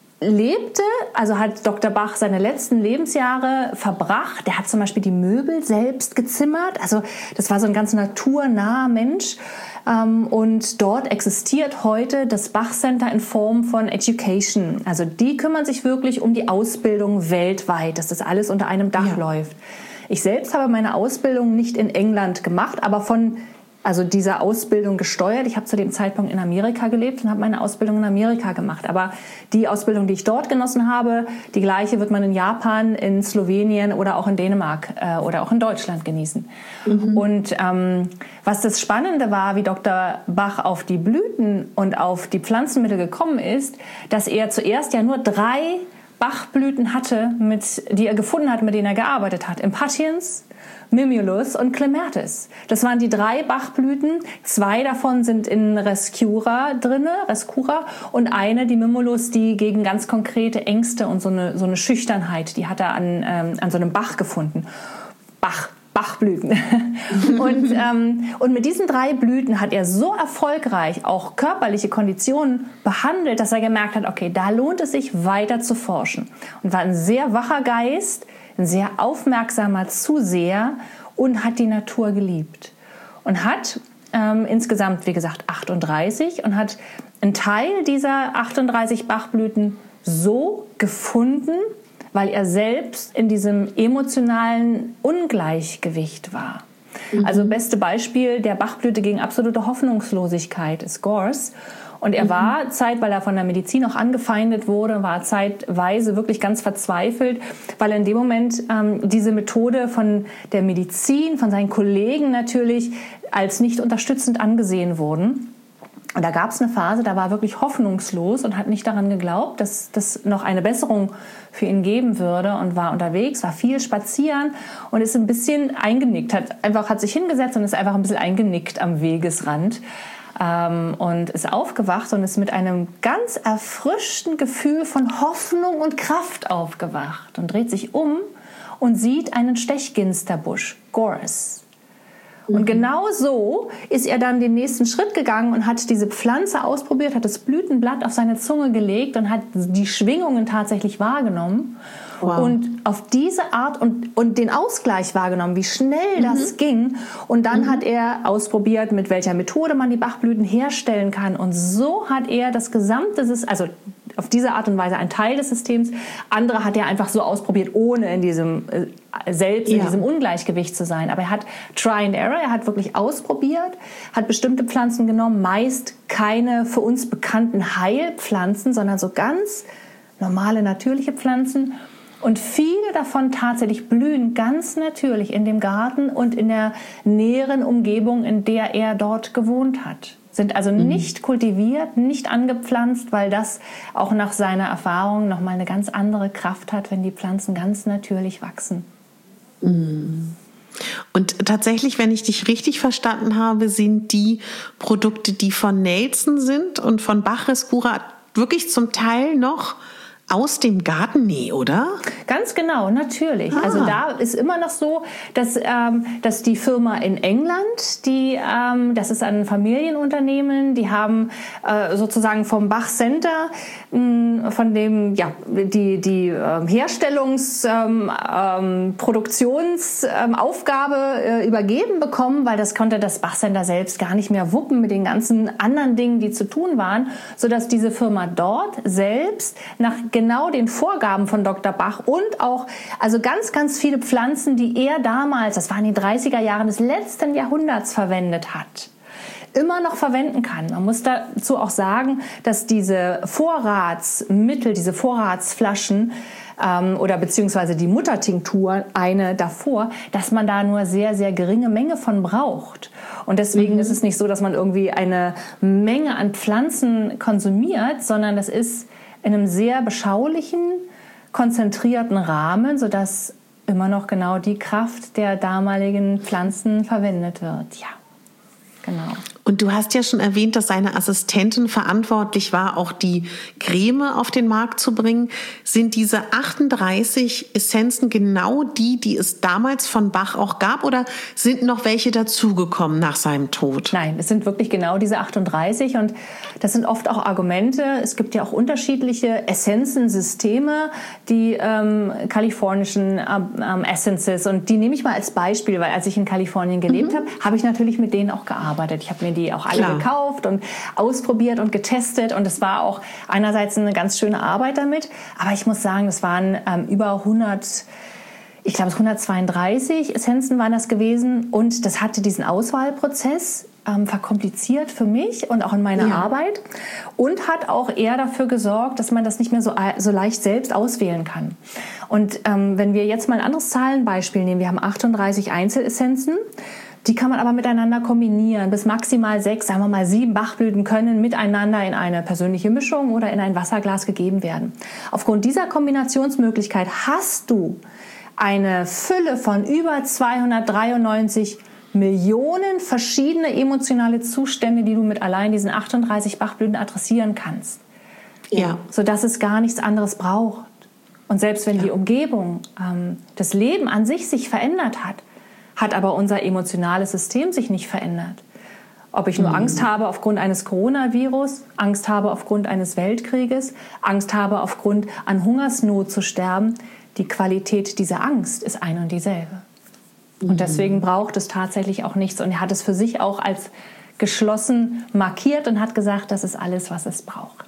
hat Dr. Bach seine letzten Lebensjahre verbracht. Der hat zum Beispiel die Möbel selbst gezimmert. Also das war so ein ganz naturnaher Mensch. Und dort existiert heute das Bach Center in Form von Education. Also die kümmern sich wirklich um die Ausbildung weltweit, dass das alles unter einem Dach läuft. Ich selbst habe meine Ausbildung nicht in England gemacht, aber dieser Ausbildung gesteuert. Ich habe zu dem Zeitpunkt in Amerika gelebt und habe meine Ausbildung in Amerika gemacht. Aber die Ausbildung, die ich dort genossen habe, die gleiche wird man in Japan, in Slowenien oder auch in Dänemark oder auch in Deutschland genießen. Mhm. Und was das Spannende war, wie Dr. Bach auf die Blüten und auf die Pflanzenmittel gekommen ist, dass er zuerst ja nur 3 Bachblüten hatte, die er gefunden hat, mit denen er gearbeitet hat. Impatiens, Mimulus und Clematis. Das waren die 3 Bachblüten. 2 davon sind in Rescura drinne, und eine, die Mimulus, die gegen ganz konkrete Ängste und so eine Schüchternheit, die hat er an so einem Bach gefunden. Bachblüten. Und mit diesen 3 Blüten hat er so erfolgreich auch körperliche Konditionen behandelt, dass er gemerkt hat, okay, da lohnt es sich weiter zu forschen. Und war ein sehr wacher Geist, ein sehr aufmerksamer Zuseher und hat die Natur geliebt. Und hat insgesamt, wie gesagt, 38 und hat einen Teil dieser 38 Bachblüten so gefunden, weil er selbst in diesem emotionalen Ungleichgewicht war. Mhm. Also beste Beispiel der Bachblüte gegen absolute Hoffnungslosigkeit ist Gorse. Und er war weil er von der Medizin auch angefeindet wurde, war zeitweise wirklich ganz verzweifelt, weil er in dem Moment diese Methode von der Medizin, von seinen Kollegen natürlich als nicht unterstützend angesehen wurden. Und da gab es eine Phase, da war er wirklich hoffnungslos und hat nicht daran geglaubt, dass das noch eine Besserung für ihn geben würde, und war unterwegs, war viel spazieren und ist ein bisschen eingenickt, hat sich hingesetzt und ist einfach ein bisschen eingenickt am Wegesrand. Und ist aufgewacht und ist mit einem ganz erfrischten Gefühl von Hoffnung und Kraft aufgewacht und dreht sich um und sieht einen Stechginsterbusch, Gorse. Und genau so ist er dann den nächsten Schritt gegangen und hat diese Pflanze ausprobiert, hat das Blütenblatt auf seine Zunge gelegt und hat die Schwingungen tatsächlich wahrgenommen. Wow. Und auf diese Art und den Ausgleich wahrgenommen, wie schnell das ging. Und dann hat er ausprobiert, mit welcher Methode man die Bachblüten herstellen kann. Und so hat er das gesamte, also auf diese Art und Weise ein Teil des Systems. Andere hat er einfach so ausprobiert, ohne in diesem Ungleichgewicht zu sein. Aber er hat Try and Error, er hat wirklich ausprobiert, hat bestimmte Pflanzen genommen, meist keine für uns bekannten Heilpflanzen, sondern so ganz normale, natürliche Pflanzen. Und viele davon tatsächlich blühen ganz natürlich in dem Garten und in der näheren Umgebung, in der er dort gewohnt hat. Sind also nicht kultiviert, nicht angepflanzt, weil das auch nach seiner Erfahrung nochmal eine ganz andere Kraft hat, wenn die Pflanzen ganz natürlich wachsen. Und tatsächlich, wenn ich dich richtig verstanden habe, sind die Produkte, die von Nelson sind und von Bach Rescura, wirklich zum Teil noch aus dem Garten? Nee, oder? Ganz genau, natürlich. Also da ist immer noch so, dass die Firma in England, das ist ein Familienunternehmen, die haben sozusagen vom Bach Center von dem die Produktionsaufgabe übergeben bekommen, weil das konnte das Bach Center selbst gar nicht mehr wuppen mit den ganzen anderen Dingen, die zu tun waren, sodass diese Firma dort selbst nach genau den Vorgaben von Dr. Bach und auch also ganz, ganz viele Pflanzen, die er damals, das war in den 30er Jahren des letzten Jahrhunderts verwendet hat, immer noch verwenden kann. Man muss dazu auch sagen, dass diese Vorratsmittel, diese Vorratsflaschen oder beziehungsweise die Muttertinktur, eine davor, dass man da nur sehr, sehr geringe Menge von braucht. Und deswegen ist es nicht so, dass man irgendwie eine Menge an Pflanzen konsumiert, sondern das ist in einem sehr beschaulichen, konzentrierten Rahmen, sodass immer noch genau die Kraft der damaligen Pflanzen verwendet wird. Ja, genau. Und du hast ja schon erwähnt, dass seine Assistentin verantwortlich war, auch die Creme auf den Markt zu bringen. Sind diese 38 Essenzen genau die es damals von Bach auch gab, oder sind noch welche dazugekommen nach seinem Tod? Nein, es sind wirklich genau diese 38 und das sind oft auch Argumente. Es gibt ja auch unterschiedliche Essenzensysteme, die kalifornischen Essences, und die nehme ich mal als Beispiel, weil als ich in Kalifornien gelebt habe, habe ich natürlich mit denen auch gearbeitet. Ich habe mir die auch alle gekauft und ausprobiert und getestet, und es war auch einerseits eine ganz schöne Arbeit damit, aber ich muss sagen, es waren über 132 Essenzen waren das gewesen, und das hatte diesen Auswahlprozess verkompliziert für mich und auch in meiner Arbeit, und hat auch eher dafür gesorgt, dass man das nicht mehr so leicht selbst auswählen kann. Und wenn wir jetzt mal ein anderes Zahlenbeispiel nehmen, wir haben 38 Einzelessenzen, die kann man aber miteinander kombinieren. Bis maximal 6, sagen wir mal 7 Bachblüten können miteinander in eine persönliche Mischung oder in ein Wasserglas gegeben werden. Aufgrund dieser Kombinationsmöglichkeit hast du eine Fülle von über 293 Millionen verschiedene emotionale Zustände, die du mit allein diesen 38 Bachblüten adressieren kannst. Ja. Sodass es gar nichts anderes braucht. Und selbst wenn die Umgebung, das Leben an sich verändert hat aber unser emotionales System sich nicht verändert. Ob ich nur Angst habe aufgrund eines Coronavirus, Angst habe aufgrund eines Weltkrieges, Angst habe aufgrund an Hungersnot zu sterben, die Qualität dieser Angst ist ein und dieselbe. Und deswegen braucht es tatsächlich auch nichts. Und er hat es für sich auch als geschlossen markiert und hat gesagt, das ist alles, was es braucht.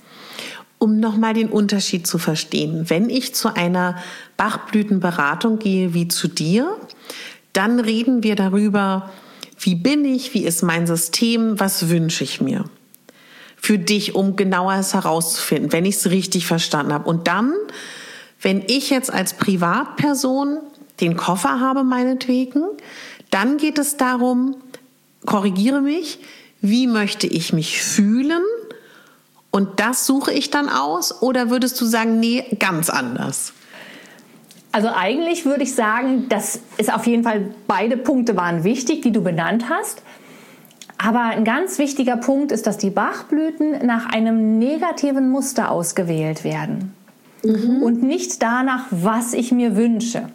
Um nochmal den Unterschied zu verstehen, wenn ich zu einer Bachblütenberatung gehe wie zu dir, dann reden wir darüber, wie bin ich, wie ist mein System, was wünsche ich mir für dich, um genauer es herauszufinden, wenn ich es richtig verstanden habe. Und dann, wenn ich jetzt als Privatperson den Koffer habe meinetwegen, dann geht es darum, korrigiere mich, wie möchte ich mich fühlen, und das suche ich dann aus, oder würdest du sagen, nee, ganz anders? Also eigentlich würde ich sagen, das ist auf jeden Fall, beide Punkte waren wichtig, die du benannt hast. Aber ein ganz wichtiger Punkt ist, dass die Bachblüten nach einem negativen Muster ausgewählt werden. Und nicht danach, was ich mir wünsche.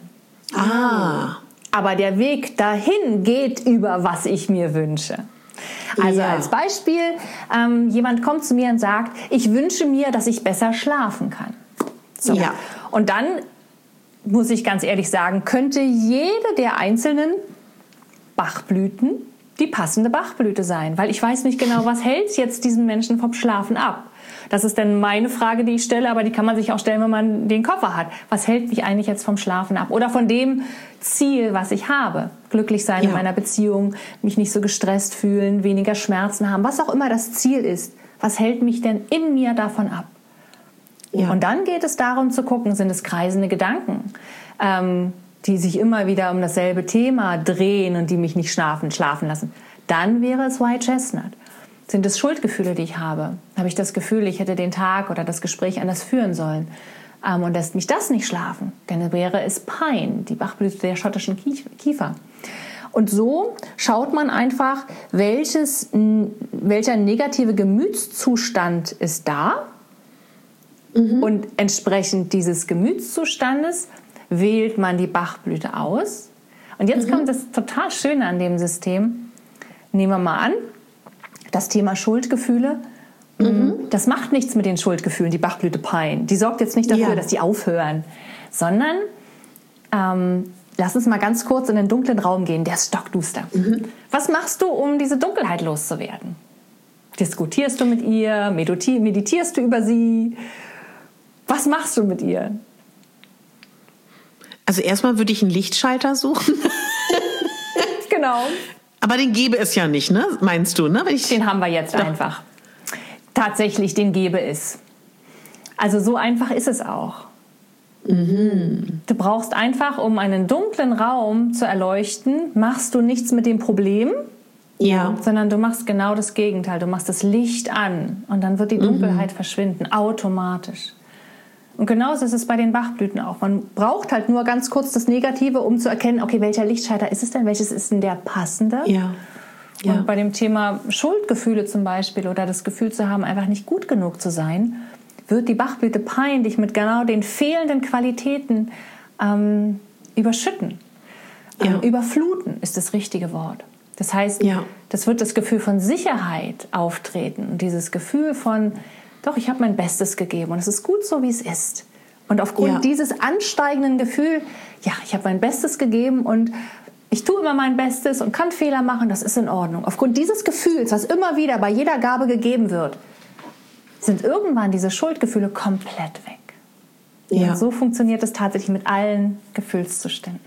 Aber der Weg dahin geht über, was ich mir wünsche. Also als Beispiel, jemand kommt zu mir und sagt, ich wünsche mir, dass ich besser schlafen kann. So. Ja. Und dann muss ich ganz ehrlich sagen, könnte jede der einzelnen Bachblüten die passende Bachblüte sein. Weil ich weiß nicht genau, was hält jetzt diesen Menschen vom Schlafen ab. Das ist dann meine Frage, die ich stelle, aber die kann man sich auch stellen, wenn man den Koffer hat. Was hält mich eigentlich jetzt vom Schlafen ab? Oder von dem Ziel, was ich habe. Glücklich sein in meiner Beziehung, mich nicht so gestresst fühlen, weniger Schmerzen haben. Was auch immer das Ziel ist, was hält mich denn in mir davon ab? Ja. Und dann geht es darum zu gucken, sind es kreisende Gedanken, die sich immer wieder um dasselbe Thema drehen und die mich nicht schlafen lassen. Dann wäre es White Chestnut. Sind es Schuldgefühle, die ich habe? Habe ich das Gefühl, ich hätte den Tag oder das Gespräch anders führen sollen? Und lässt mich das nicht schlafen? Dann wäre es Pine, die Bachblüte der schottischen Kiefer. Und so schaut man einfach, welcher negative Gemütszustand ist da. Und entsprechend dieses Gemütszustandes wählt man die Bachblüte aus. Und jetzt kommt das total Schöne an dem System. Nehmen wir mal an, das Thema Schuldgefühle. Das macht nichts mit den Schuldgefühlen, die Bachblüte Pine. Die sorgt jetzt nicht dafür, dass die aufhören, sondern lass uns mal ganz kurz in den dunklen Raum gehen, der ist stockduster. Was machst du, um diese Dunkelheit loszuwerden? Diskutierst du mit ihr? Meditierst du über sie? Was machst du mit ihr? Also erstmal würde ich einen Lichtschalter suchen. Genau. Aber den gäbe es ja nicht, ne? Meinst du, ne? Den haben wir jetzt einfach. Tatsächlich, den gäbe es. Also so einfach ist es auch. Du brauchst einfach, um einen dunklen Raum zu erleuchten, machst du nichts mit dem Problem, sondern du machst genau das Gegenteil. Du machst das Licht an und dann wird die Dunkelheit verschwinden, automatisch. Und genauso ist es bei den Bachblüten auch. Man braucht halt nur ganz kurz das Negative, um zu erkennen, okay, welcher Lichtschalter ist es denn? Welches ist denn der passende? Und bei dem Thema Schuldgefühle zum Beispiel oder das Gefühl zu haben, einfach nicht gut genug zu sein, wird die Bachblüte Pine dich mit genau den fehlenden Qualitäten überschütten. Überfluten ist das richtige Wort. Das heißt, das wird das Gefühl von Sicherheit auftreten. Und dieses Gefühl von, doch, ich habe mein Bestes gegeben und es ist gut so, wie es ist. Und aufgrund dieses ansteigenden Gefühls, ich habe mein Bestes gegeben und ich tue immer mein Bestes und kann Fehler machen, das ist in Ordnung. Aufgrund dieses Gefühls, was immer wieder bei jeder Gabe gegeben wird, sind irgendwann diese Schuldgefühle komplett weg. Und so funktioniert es tatsächlich mit allen Gefühlszuständen.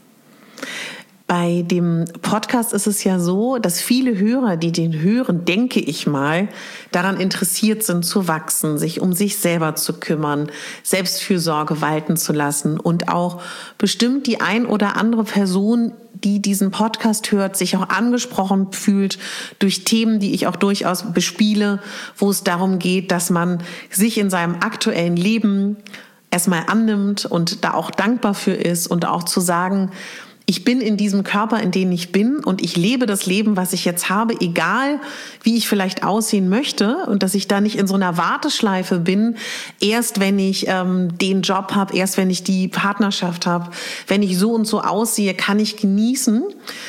Bei dem Podcast ist es ja so, dass viele Hörer, die den hören, denke ich mal, daran interessiert sind zu wachsen, sich um sich selber zu kümmern, Selbstfürsorge walten zu lassen und auch bestimmt die ein oder andere Person, die diesen Podcast hört, sich auch angesprochen fühlt durch Themen, die ich auch durchaus bespiele, wo es darum geht, dass man sich in seinem aktuellen Leben erstmal annimmt und da auch dankbar für ist und auch zu sagen, ich bin in diesem Körper, in dem ich bin und ich lebe das Leben, was ich jetzt habe, egal wie ich vielleicht aussehen möchte und dass ich da nicht in so einer Warteschleife bin, erst wenn ich den Job habe, erst wenn ich die Partnerschaft habe, wenn ich so und so aussehe, kann ich genießen.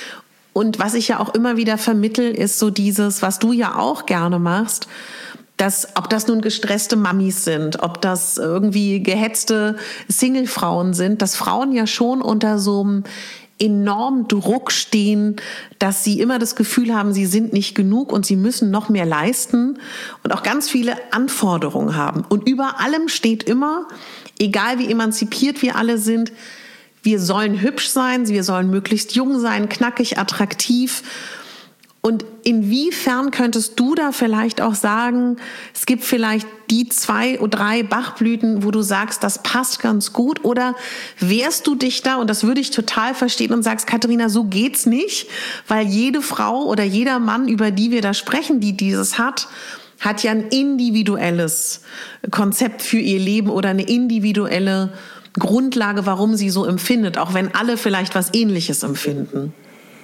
Und was ich ja auch immer wieder vermittel, ist so dieses, was du ja auch gerne machst, dass, ob das nun gestresste Mamis sind, ob das irgendwie gehetzte Singlefrauen sind, dass Frauen ja schon unter so einem enormen Druck stehen, dass sie immer das Gefühl haben, sie sind nicht genug und sie müssen noch mehr leisten und auch ganz viele Anforderungen haben. Und über allem steht immer, egal wie emanzipiert wir alle sind, wir sollen hübsch sein, wir sollen möglichst jung sein, knackig, attraktiv. Und inwiefern könntest du da vielleicht auch sagen, es gibt vielleicht die 2 oder 3 Bachblüten, wo du sagst, das passt ganz gut? Oder wehrst du dich da, und das würde ich total verstehen, und sagst, Katharina, so geht's nicht, weil jede Frau oder jeder Mann, über die wir da sprechen, die dieses hat ja ein individuelles Konzept für ihr Leben oder eine individuelle Grundlage, warum sie so empfindet, auch wenn alle vielleicht was Ähnliches empfinden.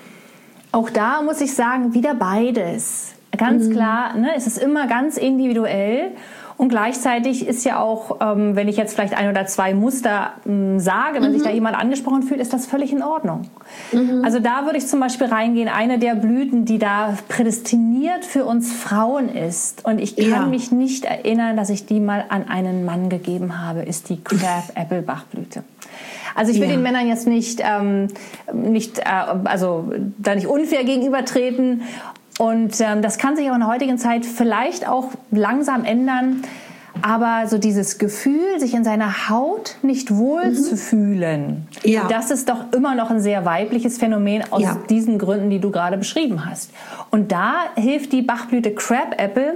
Auch da muss ich sagen, wieder beides. Ganz klar, ne, es ist immer ganz individuell und gleichzeitig ist ja auch, wenn ich jetzt vielleicht 1 oder 2 Muster sage, wenn sich da jemand angesprochen fühlt, ist das völlig in Ordnung. Also da würde ich zum Beispiel reingehen, eine der Blüten, die da prädestiniert für uns Frauen ist, und ich kann mich nicht erinnern, dass ich die mal an einen Mann gegeben habe, ist die Crab-Apple-Bachblüte. Also ich will den Männern jetzt nicht unfair gegenübertreten. Und das kann sich auch in der heutigen Zeit vielleicht auch langsam ändern. Aber so dieses Gefühl, sich in seiner Haut nicht wohl zu fühlen, das ist doch immer noch ein sehr weibliches Phänomen aus diesen Gründen, die du gerade beschrieben hast. Und da hilft die Bachblüte Crab-Apple.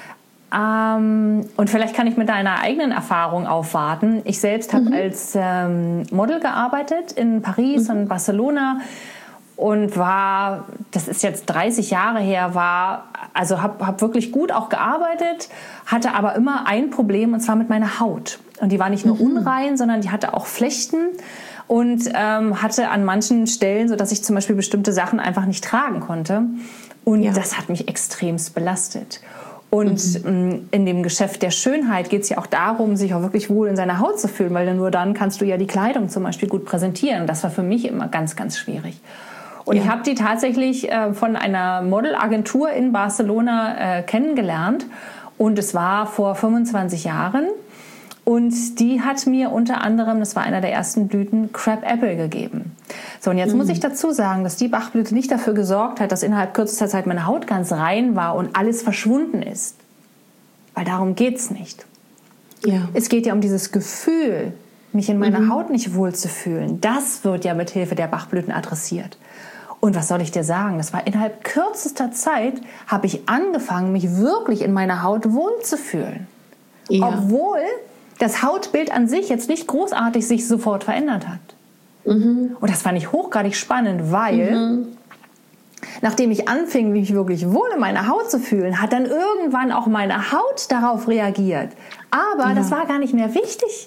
Und vielleicht kann ich mit deiner eigenen Erfahrung aufwarten. Ich selbst habe als Model gearbeitet in Paris und Barcelona und das ist jetzt 30 Jahre her, hab wirklich gut auch gearbeitet, hatte aber immer ein Problem, und zwar mit meiner Haut. Und die war nicht nur unrein, sondern die hatte auch Flechten und hatte an manchen Stellen, sodass ich zum Beispiel bestimmte Sachen einfach nicht tragen konnte. Und das hat mich extremst belastet. Und in dem Geschäft der Schönheit geht es ja auch darum, sich auch wirklich wohl in seiner Haut zu fühlen, weil nur dann kannst du ja die Kleidung zum Beispiel gut präsentieren. Das war für mich immer ganz, ganz schwierig. Und ich habe die tatsächlich von einer Modelagentur in Barcelona kennengelernt. Und es war vor 25 Jahren. Und die hat mir unter anderem, das war einer der ersten Blüten, Crab Apple gegeben. So, und jetzt muss ich dazu sagen, dass die Bachblüte nicht dafür gesorgt hat, dass innerhalb kürzester Zeit meine Haut ganz rein war und alles verschwunden ist. Weil darum geht's nicht. Ja. Es geht ja um dieses Gefühl, mich in meiner Haut nicht wohlzufühlen. Das wird ja mit Hilfe der Bachblüten adressiert. Und was soll ich dir sagen? Das war innerhalb kürzester Zeit, habe ich angefangen, mich wirklich in meiner Haut wohlzufühlen. Ja. Obwohl das Hautbild an sich jetzt nicht großartig sich sofort verändert hat. Und das fand ich hochgradig spannend, weil nachdem ich anfing, mich wirklich wohl in meiner Haut zu fühlen, hat dann irgendwann auch meine Haut darauf reagiert. Aber das war gar nicht mehr wichtig.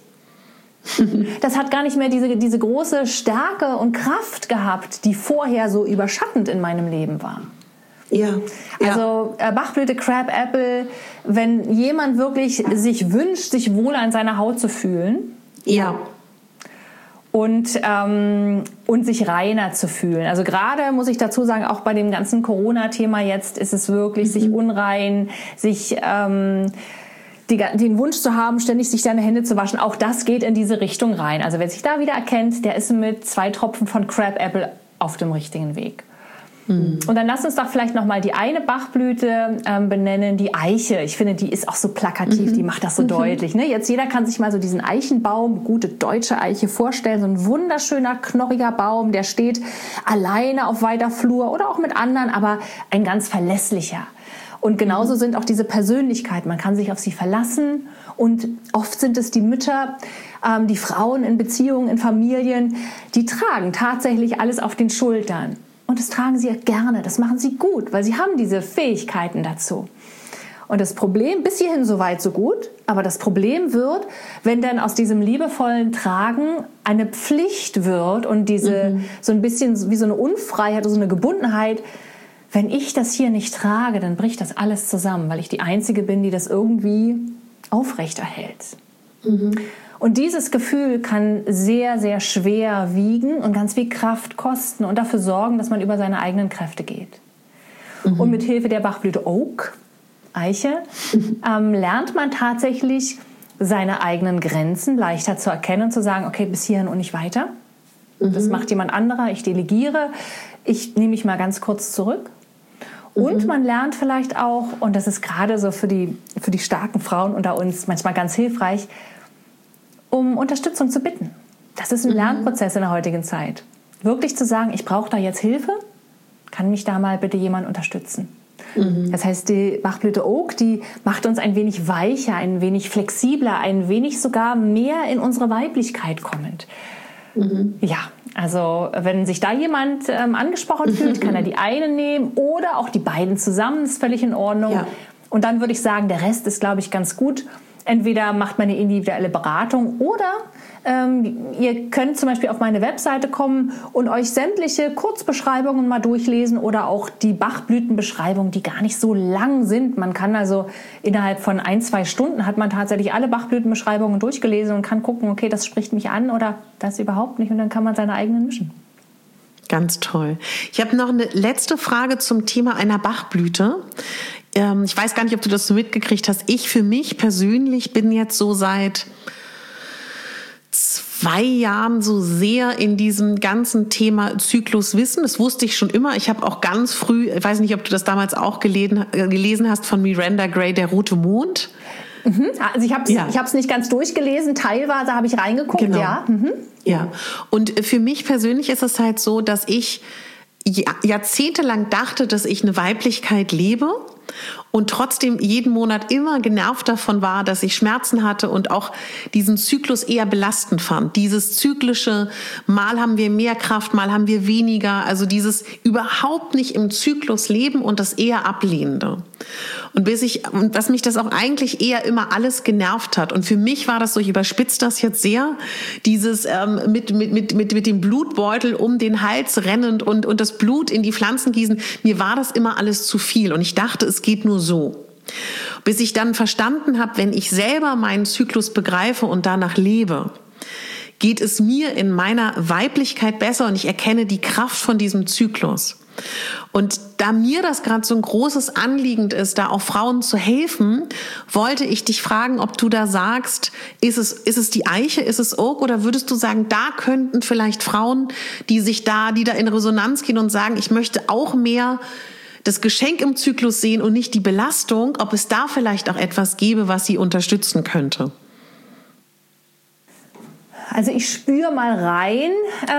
Das hat gar nicht mehr diese große Stärke und Kraft gehabt, die vorher so überschattend in meinem Leben war. Ja. Also Bachblüte, Crab Apple, wenn jemand wirklich sich wünscht, sich wohl an seiner Haut zu fühlen. Ja. Und sich reiner zu fühlen. Also gerade muss ich dazu sagen, auch bei dem ganzen Corona-Thema jetzt ist es wirklich sich unrein, sich den Wunsch zu haben, ständig sich seine Hände zu waschen. Auch das geht in diese Richtung rein. Also wer sich da wieder erkennt, der ist mit 2 Tropfen von Crab Apple auf dem richtigen Weg. Und dann lass uns doch vielleicht nochmal die eine Bachblüte benennen, die Eiche. Ich finde, die ist auch so plakativ, die macht das so deutlich. Ne? Jetzt jeder kann sich mal so diesen Eichenbaum, gute deutsche Eiche, vorstellen. So ein wunderschöner, knorriger Baum, der steht alleine auf weiter Flur oder auch mit anderen, aber ein ganz verlässlicher. Und genauso sind auch diese Persönlichkeiten. Man kann sich auf sie verlassen. Und oft sind es die Mütter, die Frauen in Beziehungen, in Familien, die tragen tatsächlich alles auf den Schultern. Und das tragen sie ja gerne, das machen sie gut, weil sie haben diese Fähigkeiten dazu. Und das Problem, bis hierhin so weit, so gut, aber das Problem wird, wenn dann aus diesem liebevollen Tragen eine Pflicht wird und diese so ein bisschen wie so eine Unfreiheit, so eine Gebundenheit. Wenn ich das hier nicht trage, dann bricht das alles zusammen, weil ich die Einzige bin, die das irgendwie aufrechterhält. Und dieses Gefühl kann sehr, sehr schwer wiegen und ganz viel Kraft kosten und dafür sorgen, dass man über seine eigenen Kräfte geht. Und mit Hilfe der Bachblüte Oak, Eiche, lernt man tatsächlich, seine eigenen Grenzen leichter zu erkennen und zu sagen, okay, bis hierhin und nicht weiter. Das macht jemand anderer, ich delegiere, ich nehme mich mal ganz kurz zurück. Und man lernt vielleicht auch, und das ist gerade so für die starken Frauen unter uns manchmal ganz hilfreich, um Unterstützung zu bitten. Das ist ein Lernprozess in der heutigen Zeit. Wirklich zu sagen, ich brauche da jetzt Hilfe, kann mich da mal bitte jemand unterstützen. Das heißt, die Bachblüte Oak, die macht uns ein wenig weicher, ein wenig flexibler, ein wenig sogar mehr in unsere Weiblichkeit kommend. Ja, also wenn sich da jemand angesprochen fühlt, kann er die eine nehmen oder auch die beiden zusammen, ist völlig in Ordnung. Ja. Und dann würde ich sagen, der Rest ist, glaube ich, ganz gut. Entweder macht man eine individuelle Beratung oder ihr könnt zum Beispiel auf meine Webseite kommen und euch sämtliche Kurzbeschreibungen mal durchlesen oder auch die Bachblütenbeschreibungen, die gar nicht so lang sind. Man kann also innerhalb von 1-2 Stunden hat man tatsächlich alle Bachblütenbeschreibungen durchgelesen und kann gucken, okay, das spricht mich an oder das überhaupt nicht, und dann kann man seine eigenen mischen. Ganz toll. Ich habe noch eine letzte Frage zum Thema einer Bachblüte. Ich weiß gar nicht, ob du das so mitgekriegt hast. Ich für mich persönlich bin jetzt so seit 2 Jahren so sehr in diesem ganzen Thema Zykluswissen. Das wusste ich schon immer. Ich habe auch ganz früh, ich weiß nicht, ob du das damals auch gelesen hast, von Miranda Gray, Der rote Mond. Also ich habe es nicht ganz durchgelesen, teilweise habe ich reingeguckt. Genau. Ja. Ja, und für mich persönlich ist es halt so, dass ich jahrzehntelang dachte, dass ich eine Weiblichkeit lebe und trotzdem jeden Monat immer genervt davon war, dass ich Schmerzen hatte und auch diesen Zyklus eher belastend fand. Dieses zyklische, mal haben wir mehr Kraft, mal haben wir weniger, also dieses überhaupt nicht im Zyklus leben und das eher Ablehnende. Und was mich das auch eigentlich eher immer alles genervt hat. Und für mich war das so, ich überspitze das jetzt sehr, dieses mit dem Blutbeutel um den Hals rennend und das Blut in die Pflanzen gießen. Mir war das immer alles zu viel und ich dachte, es geht nur so. Bis ich dann verstanden habe, wenn ich selber meinen Zyklus begreife und danach lebe, geht es mir in meiner Weiblichkeit besser und ich erkenne die Kraft von diesem Zyklus. Und da mir das gerade so ein großes Anliegen ist, da auch Frauen zu helfen, wollte ich dich fragen, ob du da sagst, ist es die Eiche, ist es Oak, oder würdest du sagen, da könnten vielleicht Frauen, die da in Resonanz gehen und sagen, ich möchte auch mehr das Geschenk im Zyklus sehen und nicht die Belastung, ob es da vielleicht auch etwas gäbe, was sie unterstützen könnte? Also ich spüre mal rein.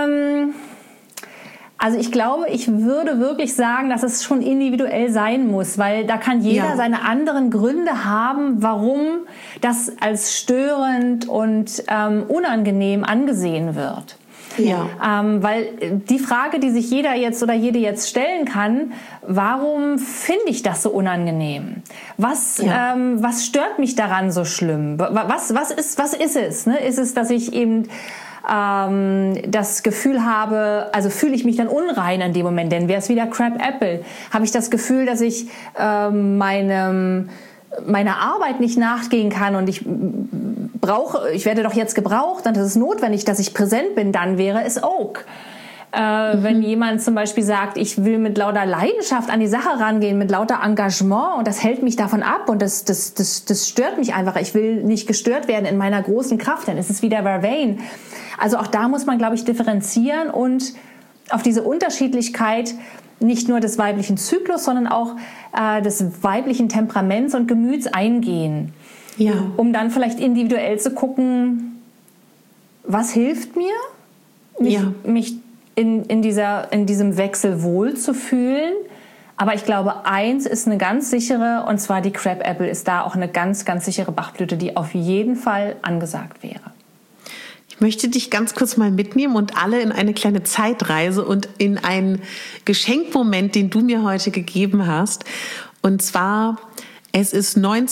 Also ich glaube, ich würde wirklich sagen, dass es schon individuell sein muss, weil da kann jeder seine anderen Gründe haben, warum das als störend und unangenehm angesehen wird. Ja. Weil die Frage, die sich jeder jetzt oder jede jetzt stellen kann, warum finde ich das so unangenehm? Was stört mich daran so schlimm? Was ist es? Ne? Ist es, dass ich eben das Gefühl habe, also fühle ich mich dann unrein in dem Moment, denn wäre es wieder Crab Apple, habe ich das Gefühl, dass ich meiner Arbeit nicht nachgehen kann und ich werde doch jetzt gebraucht und es ist notwendig, dass ich präsent bin, dann wäre es Oak. Wenn jemand zum Beispiel sagt, ich will mit lauter Leidenschaft an die Sache rangehen, mit lauter Engagement und das hält mich davon ab und das stört mich einfach. Ich will nicht gestört werden in meiner großen Kraft, dann ist es wieder Vervain. Also auch da muss man, glaube ich, differenzieren und auf diese Unterschiedlichkeit nicht nur des weiblichen Zyklus, sondern auch des weiblichen Temperaments und Gemüts eingehen. Ja. Um dann vielleicht individuell zu gucken, was hilft mir, mich in diesem Wechsel wohlzufühlen. Aber ich glaube, eins ist eine ganz sichere, und zwar die Crab Apple ist da auch eine ganz, ganz sichere Bachblüte, die auf jeden Fall angesagt wäre. Ich möchte dich ganz kurz mal mitnehmen und alle in eine kleine Zeitreise und in einen Geschenkmoment, den du mir heute gegeben hast. Und zwar, es ist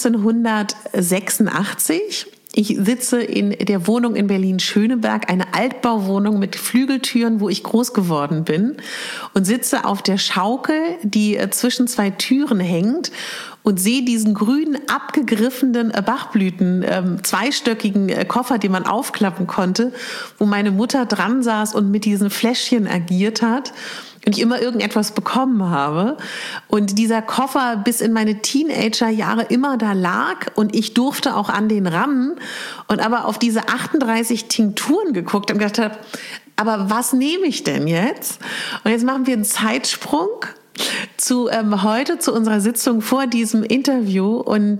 1986. Ich sitze in der Wohnung in Berlin-Schöneberg, eine Altbauwohnung mit Flügeltüren, wo ich groß geworden bin, und sitze auf der Schaukel, die zwischen zwei Türen hängt, und sehe diesen grünen, abgegriffenen Bachblüten, zweistöckigen Koffer, den man aufklappen konnte, wo meine Mutter dran saß und mit diesen Fläschchen agiert hat und ich immer irgendetwas bekommen habe. Und dieser Koffer bis in meine Teenagerjahre immer da lag und ich durfte auch an den ran und aber auf diese 38 Tinkturen geguckt und gedacht habe, aber was nehme ich denn jetzt? Und jetzt machen wir einen Zeitsprung zu heute, zu unserer Sitzung vor diesem Interview und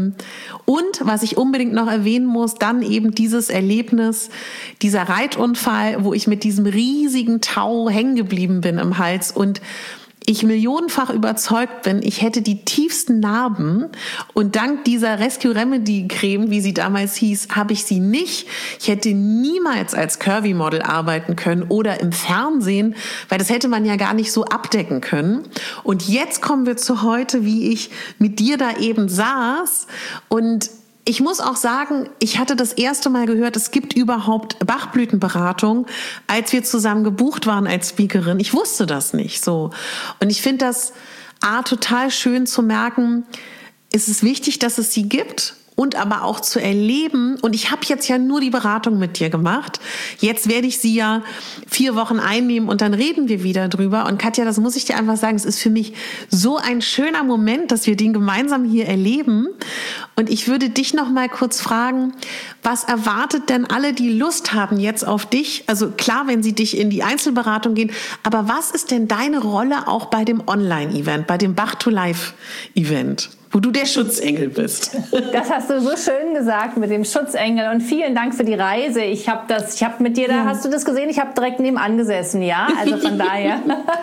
was ich unbedingt noch erwähnen muss, dann eben dieses Erlebnis, dieser Reitunfall, wo ich mit diesem riesigen Tau hängen geblieben bin im Hals und ich millionenfach überzeugt bin, ich hätte die tiefsten Narben und dank dieser Rescue Remedy Creme, wie sie damals hieß, habe ich sie nicht. Ich hätte niemals als Curvy-Model arbeiten können oder im Fernsehen, weil das hätte man ja gar nicht so abdecken können. Und jetzt kommen wir zu heute, wie ich mit dir da eben saß und ich muss auch sagen, ich hatte das erste Mal gehört, es gibt überhaupt Bachblütenberatung, als wir zusammen gebucht waren als Speakerin. Ich wusste das nicht so. Und ich finde das total schön zu merken, es ist wichtig, dass es sie gibt und aber auch zu erleben. Und ich habe jetzt ja nur die Beratung mit dir gemacht. Jetzt werde ich sie ja 4 Wochen einnehmen und dann reden wir wieder drüber. Und Katja, das muss ich dir einfach sagen, es ist für mich so ein schöner Moment, dass wir den gemeinsam hier erleben. Und ich würde dich noch mal kurz fragen, was erwartet denn alle, die Lust haben jetzt auf dich? Also klar, wenn sie dich in die Einzelberatung gehen, aber was ist denn deine Rolle auch bei dem Online-Event, bei dem Bach-to-Life-Event, wo du der Schutzengel bist? Das hast du so schön gesagt mit dem Schutzengel und vielen Dank für die Reise. Ich habe mit dir, da hast du das gesehen, ich habe direkt nebenan gesessen, ja, also von daher.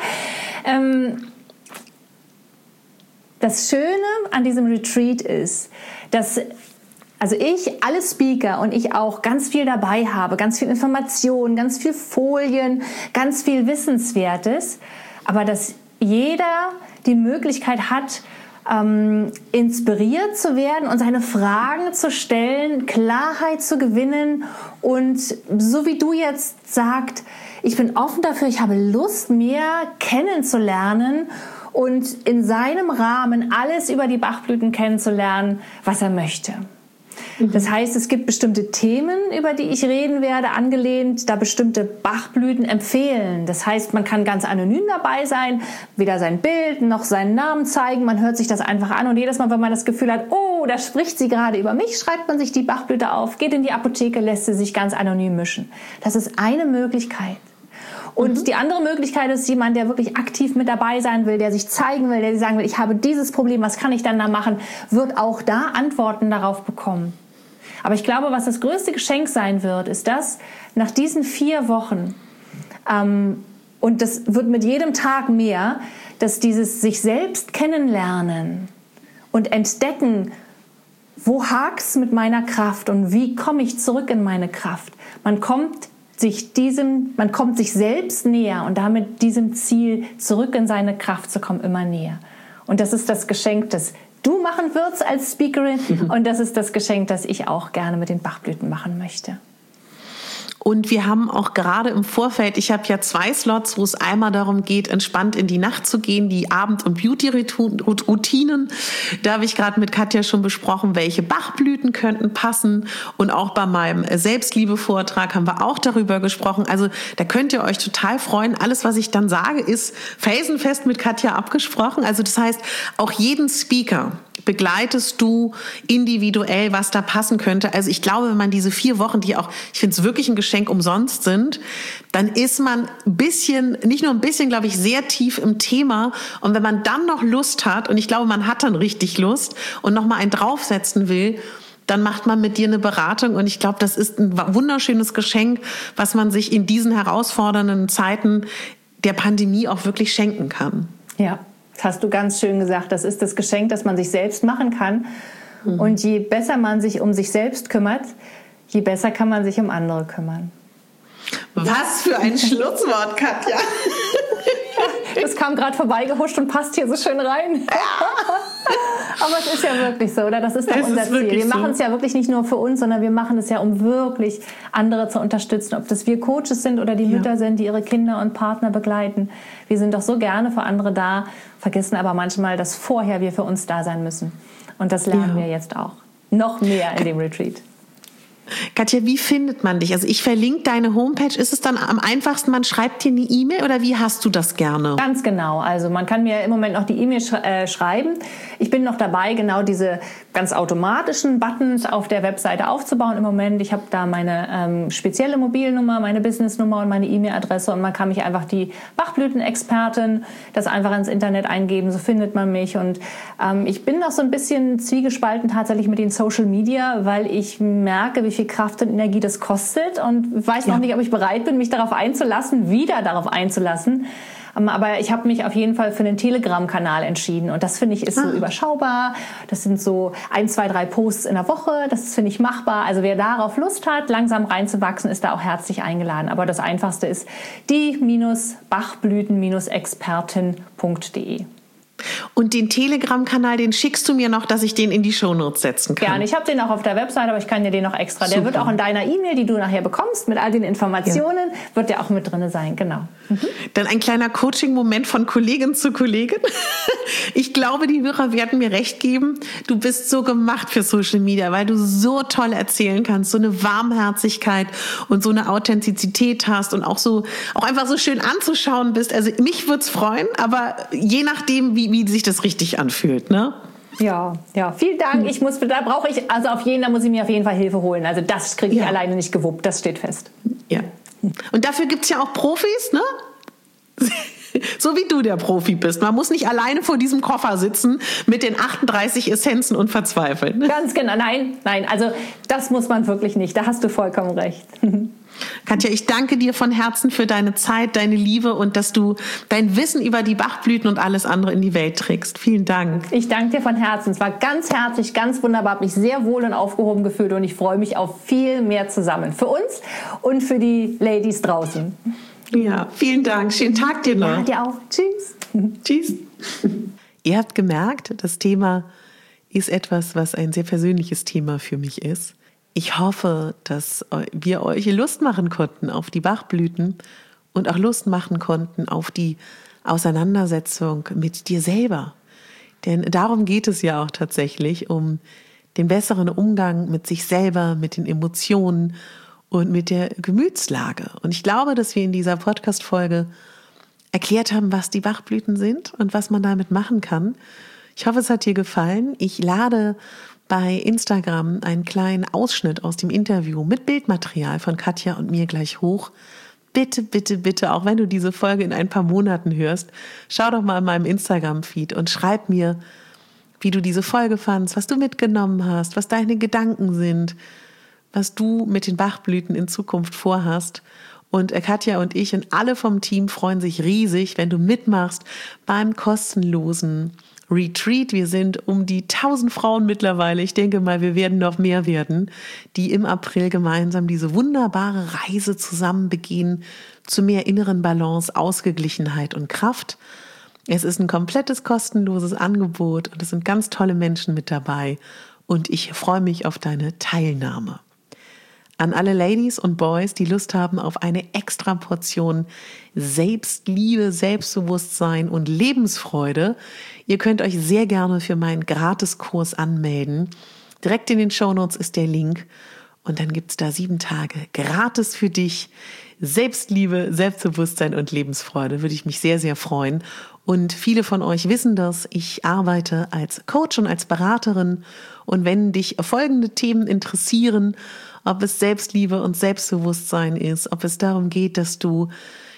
Das Schöne an diesem Retreat ist, dass alle Speaker und ich auch ganz viel dabei habe, ganz viel Informationen, ganz viel Folien, ganz viel Wissenswertes, aber dass jeder die Möglichkeit hat, inspiriert zu werden und seine Fragen zu stellen, Klarheit zu gewinnen und so wie du jetzt sagst, ich bin offen dafür, ich habe Lust, mehr kennenzulernen und in seinem Rahmen alles über die Bachblüten kennenzulernen, was er möchte. Das heißt, es gibt bestimmte Themen, über die ich reden werde, angelehnt, da bestimmte Bachblüten empfehlen. Das heißt, man kann ganz anonym dabei sein, weder sein Bild noch seinen Namen zeigen. Man hört sich das einfach an und jedes Mal, wenn man das Gefühl hat, oh, da spricht sie gerade über mich, schreibt man sich die Bachblüte auf, geht in die Apotheke, lässt sie sich ganz anonym mischen. Das ist eine Möglichkeit. Und die andere Möglichkeit ist jemand, der wirklich aktiv mit dabei sein will, der sich zeigen will, der sagen will, ich habe dieses Problem, was kann ich dann da machen, wird auch da Antworten darauf bekommen. Aber ich glaube, was das größte Geschenk sein wird, ist das, nach diesen 4 Wochen, und das wird mit jedem Tag mehr, dass dieses sich selbst kennenlernen und entdecken, wo hakt's mit meiner Kraft und wie komme ich zurück in meine Kraft. Man kommt sich selbst näher und damit diesem Ziel, zurück in seine Kraft zu kommen, immer näher. Und das ist das Geschenk, das du machen wirst als Speakerin. Und das ist das Geschenk, das ich auch gerne mit den Bachblüten machen möchte. Und wir haben auch gerade im Vorfeld, ich habe ja 2 Slots, wo es einmal darum geht, entspannt in die Nacht zu gehen, die Abend- und Beauty-Routinen. Da habe ich gerade mit Katja schon besprochen, welche Bachblüten könnten passen. Und auch bei meinem Selbstliebe-Vortrag haben wir auch darüber gesprochen. Also da könnt ihr euch total freuen. Alles, was ich dann sage, ist felsenfest mit Katja abgesprochen. Also das heißt, auch jeden Speaker begleitest du individuell, was da passen könnte. Also ich glaube, wenn man diese 4 Wochen, die auch, ich finde es wirklich ein Geschenk, umsonst sind, dann ist man ein bisschen, nicht nur ein bisschen, glaube ich, sehr tief im Thema. Und wenn man dann noch Lust hat, und ich glaube, man hat dann richtig Lust und noch mal einen draufsetzen will, dann macht man mit dir eine Beratung. Und ich glaube, das ist ein wunderschönes Geschenk, was man sich in diesen herausfordernden Zeiten der Pandemie auch wirklich schenken kann. Ja. Das hast du ganz schön gesagt. Das ist das Geschenk, das man sich selbst machen kann. Und je besser man sich um sich selbst kümmert, je besser kann man sich um andere kümmern. Was für ein Schlusswort, Katja. Das kam gerade vorbeigehuscht und passt hier so schön rein. Aber es ist ja wirklich so, oder? Das ist doch unser Ziel. Wir machen es ja wirklich nicht nur für uns, sondern wir machen es ja, um wirklich andere zu unterstützen. Ob das wir Coaches sind oder die Mütter sind, die ihre Kinder und Partner begleiten. Wir sind doch so gerne für andere da, vergessen aber manchmal, dass vorher wir für uns da sein müssen. Und das lernen wir jetzt auch. Noch mehr in dem Retreat. Katja, wie findet man dich? Also ich verlinke deine Homepage. Ist es dann am einfachsten, man schreibt dir eine E-Mail oder wie hast du das gerne? Ganz genau. Also man kann mir im Moment noch die E-Mail schreiben. Ich bin noch dabei, genau diese ganz automatischen Buttons auf der Webseite aufzubauen im Moment. Ich habe da meine spezielle Mobilnummer, meine Businessnummer und meine E-Mail-Adresse und man kann mich einfach die Bachblütenexpertin, das einfach ins Internet eingeben, so findet man mich. Und ich bin noch so ein bisschen zwiegespalten tatsächlich mit den Social Media, weil ich merke, wie viel Kraft und Energie das kostet und weiß noch nicht, ob ich bereit bin, mich darauf einzulassen, wieder darauf einzulassen. Aber ich habe mich auf jeden Fall für den Telegram-Kanal entschieden und das finde ich ist so überschaubar. Das sind so 1, 2, 3 Posts in der Woche. Das finde ich machbar. Also wer darauf Lust hat, langsam reinzuwachsen, ist da auch herzlich eingeladen. Aber das Einfachste ist die-bachblüten-expertin.de. Und den Telegram-Kanal, den schickst du mir noch, dass ich den in die Shownotes setzen kann? Gerne. Ich habe den auch auf der Website, aber ich kann dir den noch extra. Super. Der wird auch in deiner E-Mail, die du nachher bekommst, mit all den Informationen, wird der auch mit drin sein. Genau. Dann ein kleiner Coaching-Moment von Kollegin zu Kollegin. Ich glaube, die Hörer werden mir recht geben. Du bist so gemacht für Social Media, weil du so toll erzählen kannst, so eine Warmherzigkeit und so eine Authentizität hast und auch einfach so schön anzuschauen bist. Also mich würde es freuen, aber je nachdem, wie sich das richtig anfühlt, ne? Ja, vielen Dank. Da muss ich mir auf jeden Fall Hilfe holen. Also das kriege ich alleine nicht gewuppt, das steht fest. Ja. Und dafür gibt's ja auch Profis, ne? So wie du der Profi bist. Man muss nicht alleine vor diesem Koffer sitzen mit den 38 Essenzen und verzweifeln. Ganz genau. Nein, also das muss man wirklich nicht. Da hast du vollkommen recht. Katja, ich danke dir von Herzen für deine Zeit, deine Liebe und dass du dein Wissen über die Bachblüten und alles andere in die Welt trägst. Vielen Dank. Ich danke dir von Herzen. Es war ganz herzlich, ganz wunderbar. Habe mich sehr wohl und aufgehoben gefühlt und ich freue mich auf viel mehr zusammen. Für uns und für die Ladies draußen. Ja, vielen Dank. Schönen Tag dir noch. Ja, dir auch. Tschüss. Tschüss. Ihr habt gemerkt, das Thema ist etwas, was ein sehr persönliches Thema für mich ist. Ich hoffe, dass wir euch Lust machen konnten auf die Bachblüten und auch Lust machen konnten auf die Auseinandersetzung mit dir selber. Denn darum geht es ja auch tatsächlich, um den besseren Umgang mit sich selber, mit den Emotionen und mit der Gemütslage. Und ich glaube, dass wir in dieser Podcast-Folge erklärt haben, was die Bachblüten sind und was man damit machen kann. Ich hoffe, es hat dir gefallen. Ich lade bei Instagram einen kleinen Ausschnitt aus dem Interview mit Bildmaterial von Katja und mir gleich hoch. Bitte, bitte, bitte, auch wenn du diese Folge in ein paar Monaten hörst, schau doch mal in meinem Instagram-Feed und schreib mir, wie du diese Folge fandst, was du mitgenommen hast, was deine Gedanken sind, was du mit den Bachblüten in Zukunft vorhast. Und Katja und ich und alle vom Team freuen sich riesig, wenn du mitmachst beim kostenlosen Retreat. Wir sind um die 1000 Frauen mittlerweile. Ich denke mal, wir werden noch mehr werden, die im April gemeinsam diese wunderbare Reise zusammen begehen zu mehr inneren Balance, Ausgeglichenheit und Kraft. Es ist ein komplettes kostenloses Angebot und es sind ganz tolle Menschen mit dabei. Und ich freue mich auf deine Teilnahme. An alle Ladies und Boys, die Lust haben auf eine extra Portion Selbstliebe, Selbstbewusstsein und Lebensfreude. Ihr könnt euch sehr gerne für meinen Gratiskurs anmelden. Direkt in den Shownotes ist der Link und dann gibt's da 7 Tage gratis für dich. Selbstliebe, Selbstbewusstsein und Lebensfreude, würde ich mich sehr, sehr freuen. Und viele von euch wissen das, ich arbeite als Coach und als Beraterin. Und wenn dich folgende Themen interessieren, ob es Selbstliebe und Selbstbewusstsein ist, ob es darum geht, dass du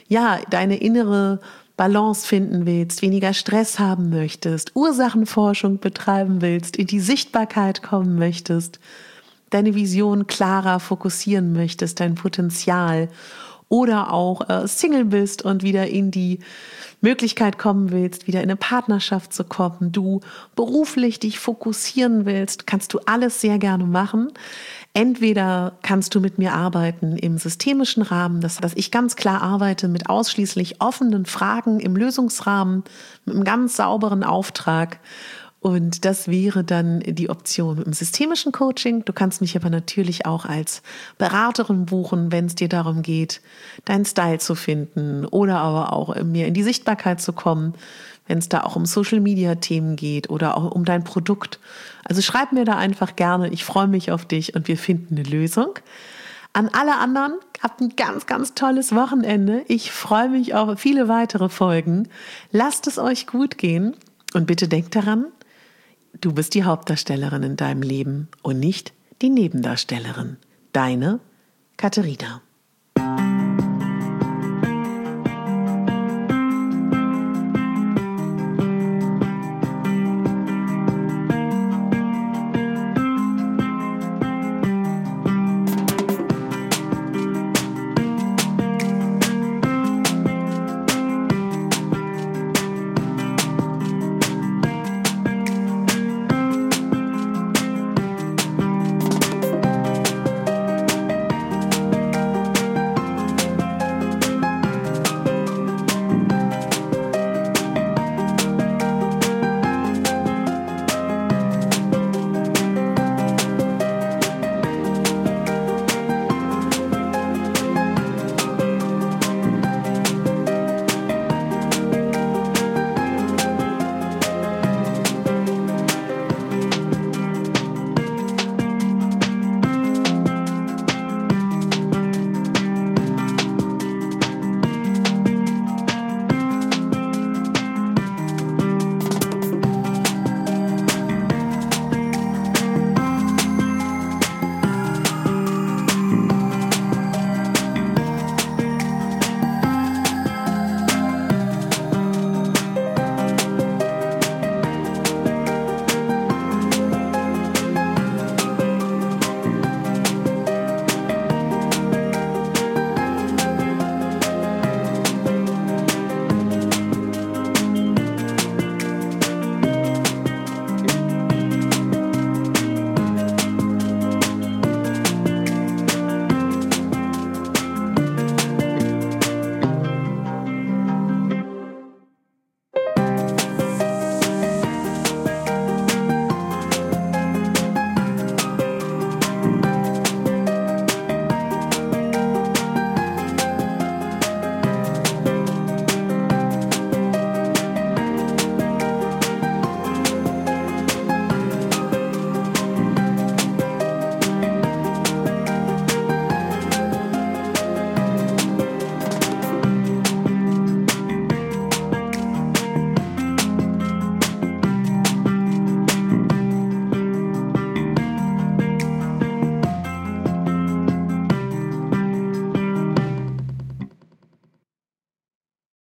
deine innere Balance finden willst, weniger Stress haben möchtest, Ursachenforschung betreiben willst, in die Sichtbarkeit kommen möchtest, deine Vision klarer fokussieren möchtest, dein Potenzial oder auch Single bist und wieder in die Möglichkeit kommen willst, wieder in eine Partnerschaft zu kommen, du beruflich dich fokussieren willst, kannst du alles sehr gerne machen. Entweder kannst du mit mir arbeiten im systemischen Rahmen, dass ich ganz klar arbeite mit ausschließlich offenen Fragen im Lösungsrahmen, mit einem ganz sauberen Auftrag. Und das wäre dann die Option mit dem systemischen Coaching. Du kannst mich aber natürlich auch als Beraterin buchen, wenn es dir darum geht, deinen Style zu finden oder aber auch mehr in die Sichtbarkeit zu kommen, wenn es da auch um Social-Media-Themen geht oder auch um dein Produkt. Also schreib mir da einfach gerne. Ich freue mich auf dich und wir finden eine Lösung. An alle anderen, habt ein ganz, ganz tolles Wochenende. Ich freue mich auf viele weitere Folgen. Lasst es euch gut gehen und bitte denkt daran, du bist die Hauptdarstellerin in deinem Leben und nicht die Nebendarstellerin. Deine Katharina.